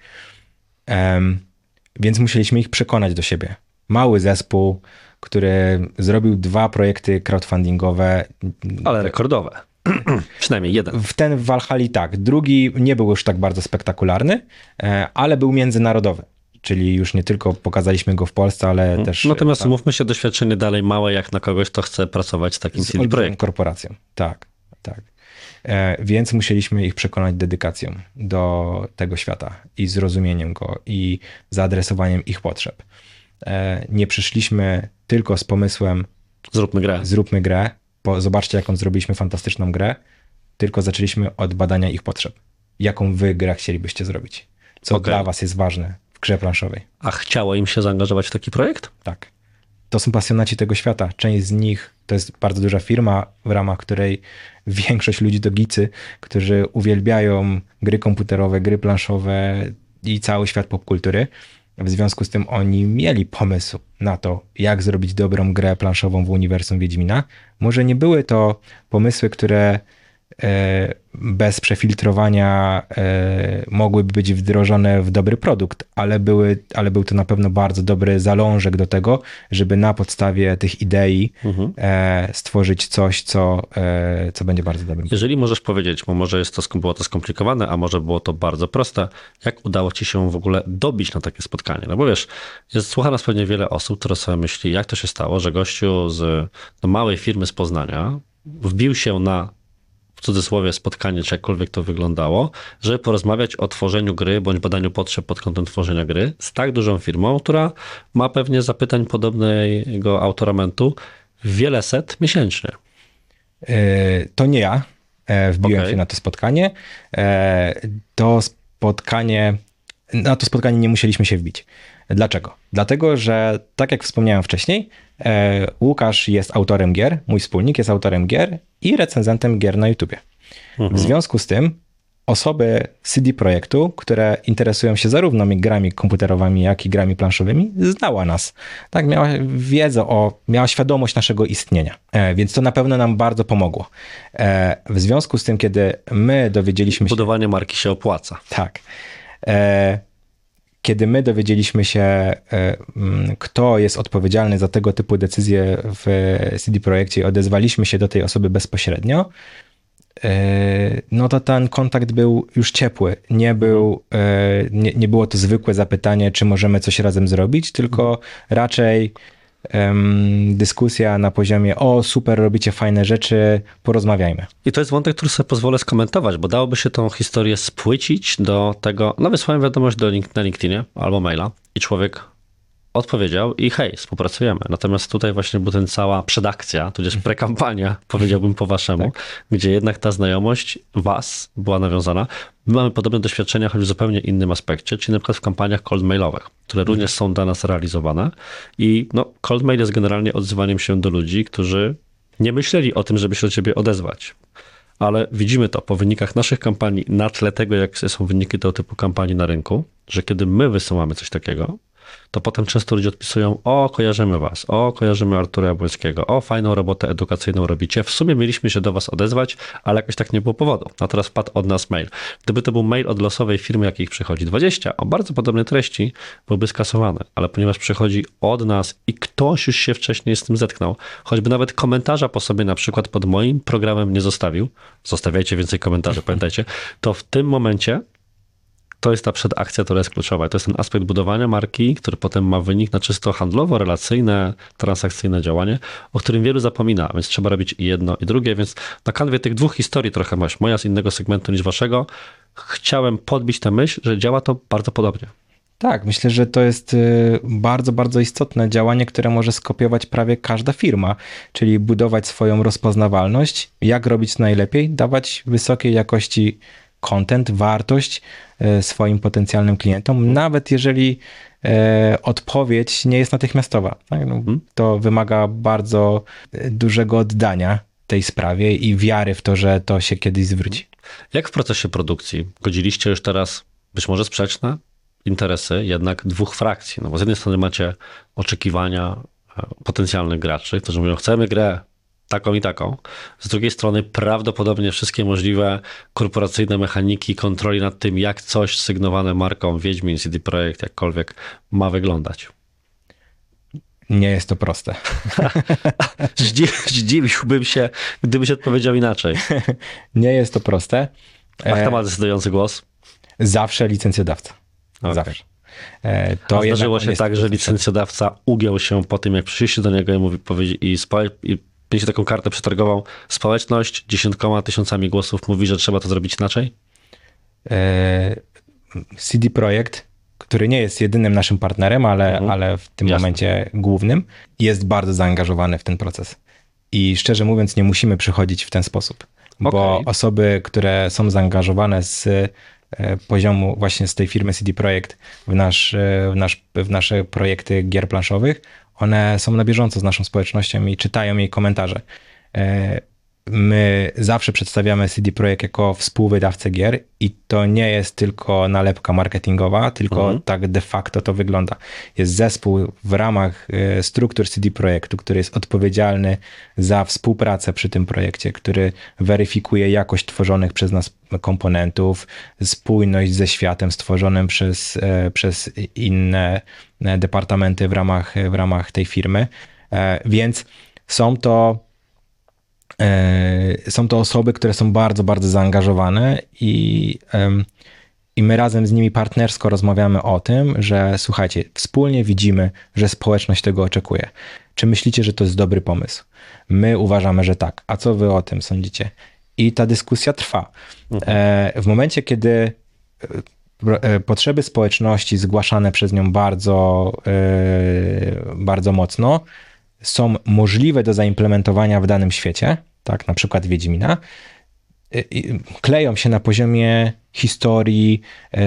Um, więc musieliśmy ich przekonać do siebie. Mały zespół, który zrobił dwa projekty crowdfundingowe. Ale rekordowe. Przynajmniej jeden. W ten w Valhalla tak. Drugi nie był już tak bardzo spektakularny, ale był międzynarodowy. Czyli już nie tylko pokazaliśmy go w Polsce, ale hmm. też... Natomiast tam, mówmy się, doświadczenie dalej małe jak na kogoś, kto chce pracować z takim C D Projektem. Korporacją, tak, tak. E, więc musieliśmy ich przekonać dedykacją do tego świata i zrozumieniem go i zaadresowaniem ich potrzeb. E, nie przyszliśmy tylko z pomysłem zróbmy grę. Zróbmy grę, bo zobaczcie, jaką zrobiliśmy fantastyczną grę, tylko zaczęliśmy od badania ich potrzeb. Jaką wy grę chcielibyście zrobić? Co okay. dla was jest ważne w grze planszowej. A chciało im się zaangażować w taki projekt? Tak. To są pasjonaci tego świata. Część z nich to jest bardzo duża firma, w ramach której większość ludzi to geecy, którzy uwielbiają gry komputerowe, gry planszowe i cały świat popkultury. W związku z tym oni mieli pomysł na to, jak zrobić dobrą grę planszową w uniwersum Wiedźmina. Może nie były to pomysły, które bez przefiltrowania mogłyby być wdrożone w dobry produkt, ale, były, ale był to na pewno bardzo dobry zalążek do tego, żeby na podstawie tych idei mhm. stworzyć coś, co, co będzie bardzo dobrym. Jeżeli możesz powiedzieć, bo może jest to, było to skomplikowane, a może było to bardzo proste, jak udało ci się w ogóle dobić na takie spotkanie? No bo wiesz, jest, słucha nas pewnie wiele osób, które sobie myśli, jak to się stało, że gościu z no, małej firmy z Poznania wbił się na w cudzysłowie spotkanie, czy jakkolwiek to wyglądało, żeby porozmawiać o tworzeniu gry, bądź badaniu potrzeb pod kątem tworzenia gry z tak dużą firmą, która ma pewnie zapytań podobnego autoramentu wiele set miesięcznie. To nie ja wbiłem okay. się na to spotkanie. To spotkanie, na to spotkanie nie musieliśmy się wbić. Dlaczego? Dlatego, że tak jak wspomniałem wcześniej, Łukasz jest autorem gier, mój wspólnik jest autorem gier i recenzentem gier na YouTubie. Mhm. W związku z tym osoby z C D Projektu, które interesują się zarówno grami komputerowymi, jak i grami planszowymi, znała nas. Tak, miała wiedzę o, miała świadomość naszego istnienia. E, więc to na pewno nam bardzo pomogło. E, w związku z tym, kiedy my dowiedzieliśmy się... Budowanie marki się opłaca. Tak. E, kiedy my dowiedzieliśmy się, e, m, kto jest odpowiedzialny za tego typu decyzje w C D Projekcie i odezwaliśmy się do tej osoby bezpośrednio, no to ten kontakt był już ciepły. Nie, był, nie, nie było to zwykłe zapytanie, czy możemy coś razem zrobić, tylko raczej um, dyskusja na poziomie o super, robicie fajne rzeczy, porozmawiajmy. I to jest wątek, który sobie pozwolę skomentować, bo dałoby się tą historię spłycić do tego, no wysłałem wiadomość do link, na LinkedInie albo maila i człowiek odpowiedział i hej, współpracujemy. Natomiast tutaj właśnie była ten cała przedakcja, tudzież prekampania, powiedziałbym po waszemu, tak. Gdzie jednak ta znajomość was była nawiązana. My mamy podobne doświadczenia, choć w zupełnie innym aspekcie, czyli na przykład w kampaniach cold mailowych, które mhm. również są dla nas realizowane. I no, cold mail jest generalnie odzywaniem się do ludzi, którzy nie myśleli o tym, żeby się do ciebie odezwać. Ale widzimy to po wynikach naszych kampanii na tle tego, jak są wyniki tego typu kampanii na rynku, że kiedy my wysyłamy coś takiego, to potem często ludzie odpisują, o, kojarzymy was, o, kojarzymy Artura Jabłońskiego, o, fajną robotę edukacyjną robicie. W sumie mieliśmy się do was odezwać, ale jakoś tak nie było powodu. A teraz wpadł od nas mail. Gdyby to był mail od losowej firmy, jakich przychodzi dwadzieścia, o bardzo podobnej treści, byłby skasowany. Ale ponieważ przychodzi od nas i ktoś już się wcześniej z tym zetknął, choćby nawet komentarza po sobie na przykład pod moim programem nie zostawił, zostawiajcie więcej komentarzy, pamiętajcie, to w tym momencie to jest ta przedakcja, która jest kluczowa. To jest ten aspekt budowania marki, który potem ma wynik na czysto handlowo, relacyjne, transakcyjne działanie, o którym wielu zapomina, więc trzeba robić i jedno, i drugie. Więc na kanwie tych dwóch historii trochę masz, moja z innego segmentu niż waszego, chciałem podbić tę myśl, że działa to bardzo podobnie. Tak, myślę, że to jest bardzo, bardzo istotne działanie, które może skopiować prawie każda firma, czyli budować swoją rozpoznawalność, jak robić najlepiej, dawać wysokiej jakości content, wartość swoim potencjalnym klientom, nawet jeżeli e, odpowiedź nie jest natychmiastowa. Tak? No, to wymaga bardzo dużego oddania tej sprawie i wiary w to, że to się kiedyś zwróci. Jak w procesie produkcji godziliście już teraz być może sprzeczne interesy jednak dwóch frakcji? No bo z jednej strony macie oczekiwania potencjalnych graczy, którzy mówią, chcemy grę taką i taką. Z drugiej strony prawdopodobnie wszystkie możliwe korporacyjne mechaniki kontroli nad tym, jak coś sygnowane marką Wiedźmin, C D Projekt, jakkolwiek ma wyglądać. Nie jest to proste. Zdziwiłbym się, gdybyś odpowiedział inaczej. Nie jest to proste. A kto ma decydujący głos? Zawsze licencjodawca. Okay. Zawsze. To A zdarzyło się tak, że licencjodawca ugiął się po tym, jak przyszliście do niego i, mówi, powiedzi, i, spo, i mieliście taką kartę przetargową, społeczność dziesiątkoma tysiącami głosów mówi, że trzeba to zrobić inaczej? C D Projekt, który nie jest jedynym naszym partnerem, ale, mhm. ale w tym Jasne. momencie głównym, jest bardzo zaangażowany w ten proces. I szczerze mówiąc, nie musimy przychodzić w ten sposób, okay. bo osoby, które są zaangażowane z poziomu właśnie z tej firmy C D Projekt w, nasz, w, nasz, w nasze projekty gier planszowych, one są na bieżąco z naszą społecznością i czytają jej komentarze. My zawsze przedstawiamy C D Projekt jako współwydawcę gier i to nie jest tylko nalepka marketingowa, tylko mhm. tak de facto to wygląda. Jest zespół w ramach struktur C D Projektu, który jest odpowiedzialny za współpracę przy tym projekcie, który weryfikuje jakość tworzonych przez nas komponentów, spójność ze światem stworzonym przez, przez inne departamenty w ramach, w ramach tej firmy. Więc są to Są to osoby, które są bardzo, bardzo zaangażowane i, i my razem z nimi partnersko rozmawiamy o tym, że słuchajcie, wspólnie widzimy, że społeczność tego oczekuje. Czy myślicie, że to jest dobry pomysł? My uważamy, że tak. A co wy o tym sądzicie? I ta dyskusja trwa. Mhm. W momencie, kiedy potrzeby społeczności zgłaszane przez nią bardzo, bardzo mocno są możliwe do zaimplementowania w danym świecie, tak, na przykład Wiedźmina, kleją się na poziomie historii,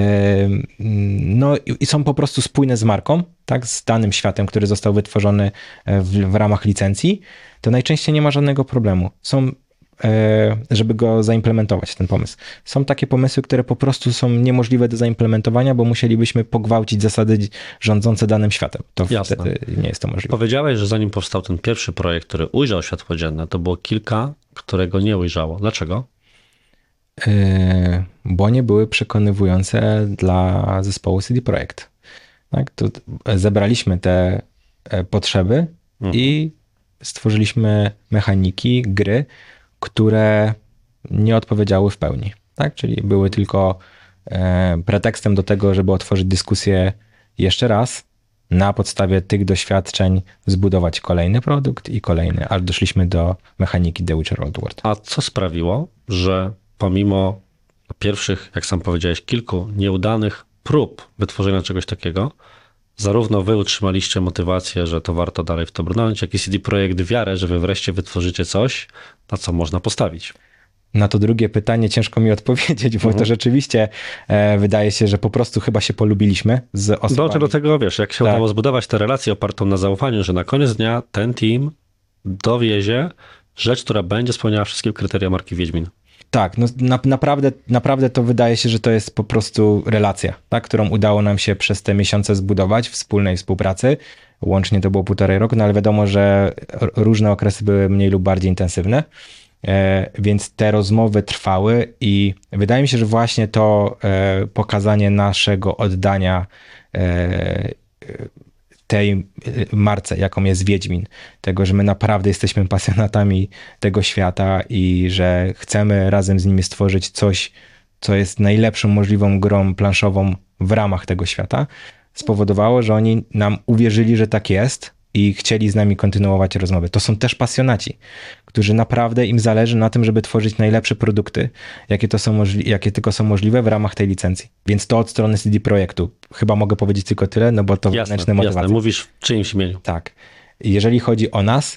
no i są po prostu spójne z marką, tak, z danym światem, który został wytworzony w, w ramach licencji, to najczęściej nie ma żadnego problemu. Są żeby go zaimplementować, ten pomysł. Są takie pomysły, które po prostu są niemożliwe do zaimplementowania, bo musielibyśmy pogwałcić zasady rządzące danym światem. To Jasne. wtedy nie jest to możliwe. Powiedziałeś, że zanim powstał ten pierwszy projekt, który ujrzał światło dzienne, to było kilka, którego nie ujrzało. Dlaczego? Yy, bo nie były przekonywujące dla zespołu C D Projekt. Tak? To zebraliśmy te potrzeby mhm. i stworzyliśmy mechaniki, gry, które nie odpowiedziały w pełni. Tak? Czyli były tylko e, pretekstem do tego, żeby otworzyć dyskusję jeszcze raz, na podstawie tych doświadczeń zbudować kolejny produkt i kolejny, aż doszliśmy do mechaniki The Witcher Old World. A co sprawiło, że pomimo pierwszych, jak sam powiedziałeś, kilku nieudanych prób wytworzenia czegoś takiego, zarówno wy utrzymaliście motywację, że to warto dalej w to brnąć, jak i C D Projekt wiarę, że wy wreszcie wytworzycie coś, na co można postawić? Na to drugie pytanie ciężko mi odpowiedzieć, bo mhm. to rzeczywiście e, wydaje się, że po prostu chyba się polubiliśmy z osobami. No, do tego wiesz, jak się tak. udało zbudować tę relację opartą na zaufaniu, że na koniec dnia ten team dowiezie rzecz, która będzie spełniała wszystkie kryteria marki Wiedźmin. Tak, no na, naprawdę, naprawdę to wydaje się, że to jest po prostu relacja, tak, którą udało nam się przez te miesiące zbudować, wspólnej współpracy. Łącznie to było półtorej roku, no ale wiadomo, że różne okresy były mniej lub bardziej intensywne, e, więc te rozmowy trwały i wydaje mi się, że właśnie to e, pokazanie naszego oddania e, tej marce, jaką jest Wiedźmin, tego, że my naprawdę jesteśmy pasjonatami tego świata i że chcemy razem z nimi stworzyć coś, co jest najlepszą możliwą grą planszową w ramach tego świata, spowodowało, że oni nam uwierzyli, że tak jest i chcieli z nami kontynuować rozmowy. To są też pasjonaci, którzy naprawdę im zależy na tym, żeby tworzyć najlepsze produkty, jakie, to są możli- jakie tylko są możliwe w ramach tej licencji. Więc to od strony C D Projektu. Chyba mogę powiedzieć tylko tyle, no bo to wewnętrzne motywacje. Jasne, mówisz w czyimś imieniu. Tak. Jeżeli chodzi o nas,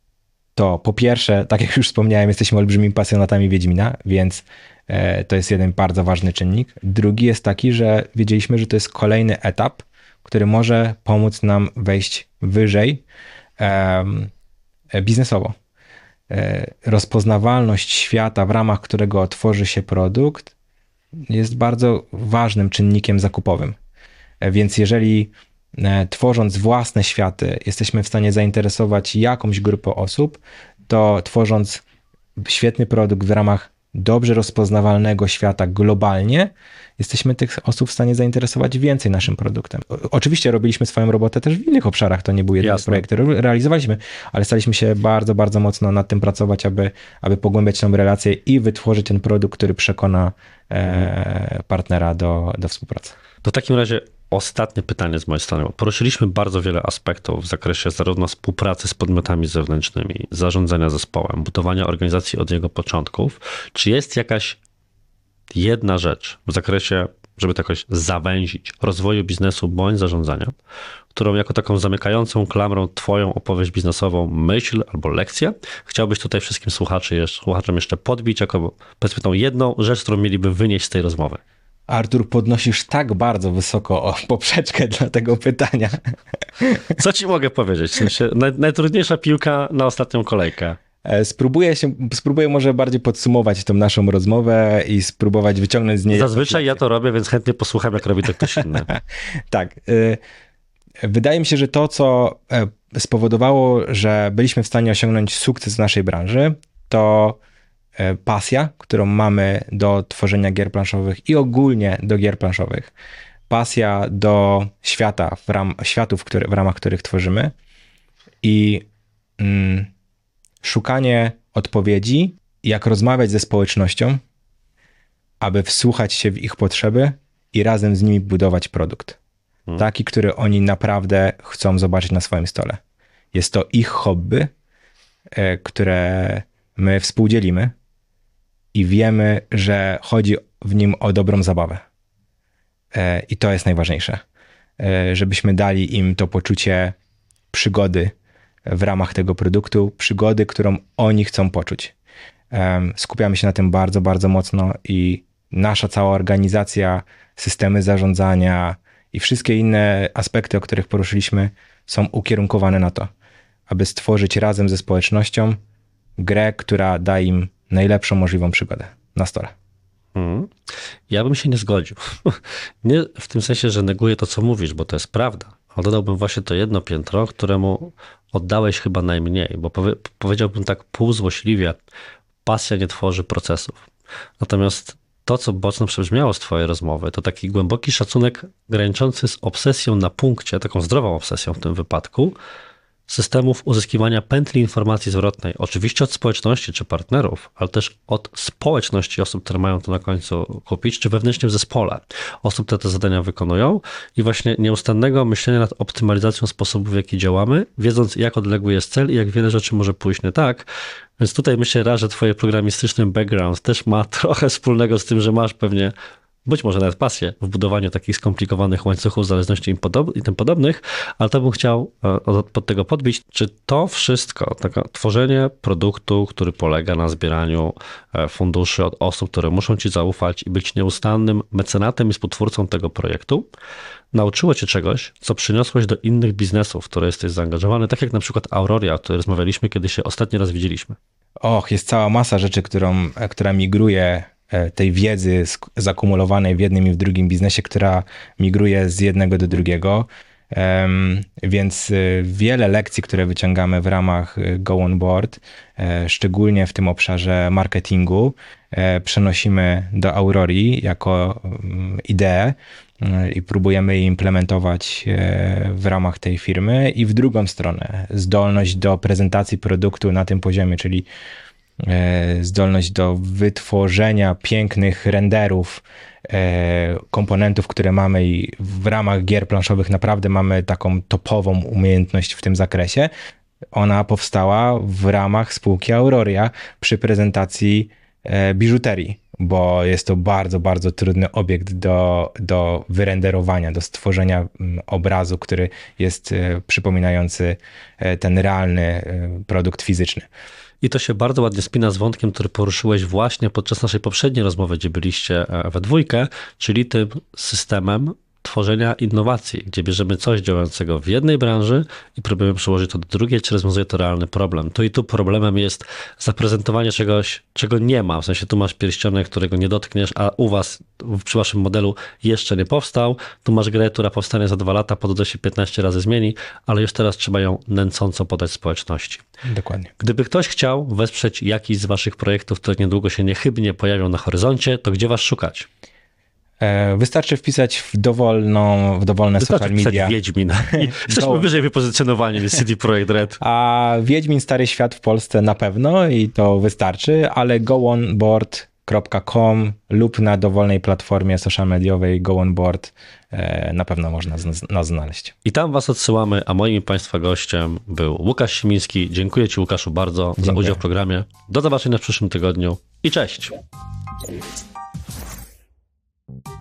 to po pierwsze, tak jak już wspomniałem, jesteśmy olbrzymimi pasjonatami Wiedźmina, więc e, to jest jeden bardzo ważny czynnik. Drugi jest taki, że wiedzieliśmy, że to jest kolejny etap, który może pomóc nam wejść wyżej e, biznesowo. E, rozpoznawalność świata, w ramach którego tworzy się produkt, jest bardzo ważnym czynnikiem zakupowym. E, więc jeżeli e, tworząc własne światy jesteśmy w stanie zainteresować jakąś grupę osób, to tworząc świetny produkt w ramach dobrze rozpoznawalnego świata globalnie, jesteśmy tych osób w stanie zainteresować więcej naszym produktem. Oczywiście robiliśmy swoją robotę też w innych obszarach, to nie był jeden projekt, który realizowaliśmy, ale staliśmy się bardzo, bardzo mocno nad tym pracować, aby, aby pogłębiać tą relację i wytworzyć ten produkt, który przekona e, partnera do, do współpracy. To w takim razie ostatnie pytanie z mojej strony. Poruszyliśmy bardzo wiele aspektów w zakresie zarówno współpracy z podmiotami zewnętrznymi, zarządzania zespołem, budowania organizacji od jego początków. Czy jest jakaś jedna rzecz w zakresie, żeby to jakoś zawęzić, rozwoju biznesu bądź zarządzania, którą jako taką zamykającą klamrą twoją opowieść biznesową myśl albo lekcję chciałbyś tutaj wszystkim słuchaczy, słuchaczom jeszcze podbić jako powiedzmy tą jedną rzecz, którą mieliby wynieść z tej rozmowy? Artur, podnosisz tak bardzo wysoko o poprzeczkę dla tego pytania. Co ci mogę powiedzieć? W sensie, naj, najtrudniejsza piłka na ostatnią kolejkę. Spróbuję się, spróbuję może bardziej podsumować tą naszą rozmowę i spróbować wyciągnąć z niej... Zazwyczaj ja to robię, więc chętnie posłucham, jak robi to ktoś inny. Tak. Wydaje mi się, że to, co spowodowało, że byliśmy w stanie osiągnąć sukces w naszej branży, to pasja, którą mamy do tworzenia gier planszowych i ogólnie do gier planszowych. Pasja do świata, w ram, światów, które, w ramach których tworzymy i mm, szukanie odpowiedzi, jak rozmawiać ze społecznością, aby wsłuchać się w ich potrzeby i razem z nimi budować produkt. Hmm. Taki, który oni naprawdę chcą zobaczyć na swoim stole. Jest to ich hobby, które my współdzielimy i wiemy, że chodzi w nim o dobrą zabawę. I to jest najważniejsze. Żebyśmy dali im to poczucie przygody w ramach tego produktu, przygody, którą oni chcą poczuć. Skupiamy się na tym bardzo, bardzo mocno i nasza cała organizacja, systemy zarządzania i wszystkie inne aspekty, o których poruszyliśmy, są ukierunkowane na to, aby stworzyć razem ze społecznością grę, która da im najlepszą możliwą przygodę na stole. Hmm. Ja bym się nie zgodził. Nie w tym sensie, że neguję to, co mówisz, bo to jest prawda. Ale dodałbym właśnie to jedno piętro, któremu oddałeś chyba najmniej, bo powie, powiedziałbym tak półzłośliwie, pasja nie tworzy procesów. Natomiast to, co mocno przebrzmiało z twojej rozmowy, to taki głęboki szacunek graniczący z obsesją na punkcie, taką zdrową obsesją w tym wypadku, systemów uzyskiwania pętli informacji zwrotnej. Oczywiście od społeczności czy partnerów, ale też od społeczności osób, które mają to na końcu kupić, czy wewnętrznie w zespole. Osób, które te zadania wykonują i właśnie nieustannego myślenia nad optymalizacją sposobu, w jaki działamy, wiedząc, jak odległy jest cel i jak wiele rzeczy może pójść nie tak. Więc tutaj myślę raz, że twoje programistyczny background też ma trochę wspólnego z tym, że masz pewnie być może nawet pasję w budowaniu takich skomplikowanych łańcuchów zależności i tym podobnych, ale to bym chciał pod tego podbić, czy to wszystko, takie tworzenie produktu, który polega na zbieraniu funduszy od osób, które muszą ci zaufać i być nieustannym mecenatem i współtwórcą tego projektu, nauczyło cię czegoś, co przyniosłeś do innych biznesów, w które jesteś zaangażowany, tak jak na przykład Auroria, o której rozmawialiśmy, kiedy się ostatni raz widzieliśmy. Och, jest cała masa rzeczy, którą, która migruje, tej wiedzy zakumulowanej w jednym i w drugim biznesie, która migruje z jednego do drugiego. Więc wiele lekcji, które wyciągamy w ramach Go On Board, szczególnie w tym obszarze marketingu, przenosimy do Aurorii jako ideę i próbujemy je implementować w ramach tej firmy. I w drugą stronę zdolność do prezentacji produktu na tym poziomie, czyli zdolność do wytworzenia pięknych renderów, komponentów, które mamy i w ramach gier planszowych naprawdę mamy taką topową umiejętność w tym zakresie. Ona powstała w ramach spółki Auroria przy prezentacji biżuterii, bo jest to bardzo, bardzo trudny obiekt do, do wyrenderowania, do stworzenia obrazu, który jest przypominający ten realny produkt fizyczny. I to się bardzo ładnie spina z wątkiem, który poruszyłeś właśnie podczas naszej poprzedniej rozmowy, gdzie byliście we dwójkę, czyli tym systemem tworzenia innowacji, gdzie bierzemy coś działającego w jednej branży i próbujemy przełożyć to do drugiej, czy rozwiązuje to realny problem. Tu i tu problemem jest zaprezentowanie czegoś, czego nie ma. W sensie tu masz pierścionek, którego nie dotkniesz, a u was przy waszym modelu jeszcze nie powstał. Tu masz grę, która powstanie za dwa lata, pododa się piętnaście razy zmieni, ale już teraz trzeba ją nęcąco podać społeczności. Dokładnie. Gdyby ktoś chciał wesprzeć jakiś z waszych projektów, które niedługo się niechybnie pojawią na horyzoncie, to gdzie was szukać? Wystarczy wpisać w dowolną, w dowolne Wystarczy social media. Wiedźmin. Jesteśmy wyżej wypozycjonowani niż C D Projekt Red. A Wiedźmin Stary Świat w Polsce na pewno i to wystarczy, ale go on board kropka com lub na dowolnej platformie social mediowej Go On Board na pewno można nas znaleźć. I tam was odsyłamy, a moim Państwa gościem był Łukasz Simiński. Dziękuję Ci, Łukaszu, bardzo Dziękuję. za udział w programie. Do zobaczenia w przyszłym tygodniu i cześć!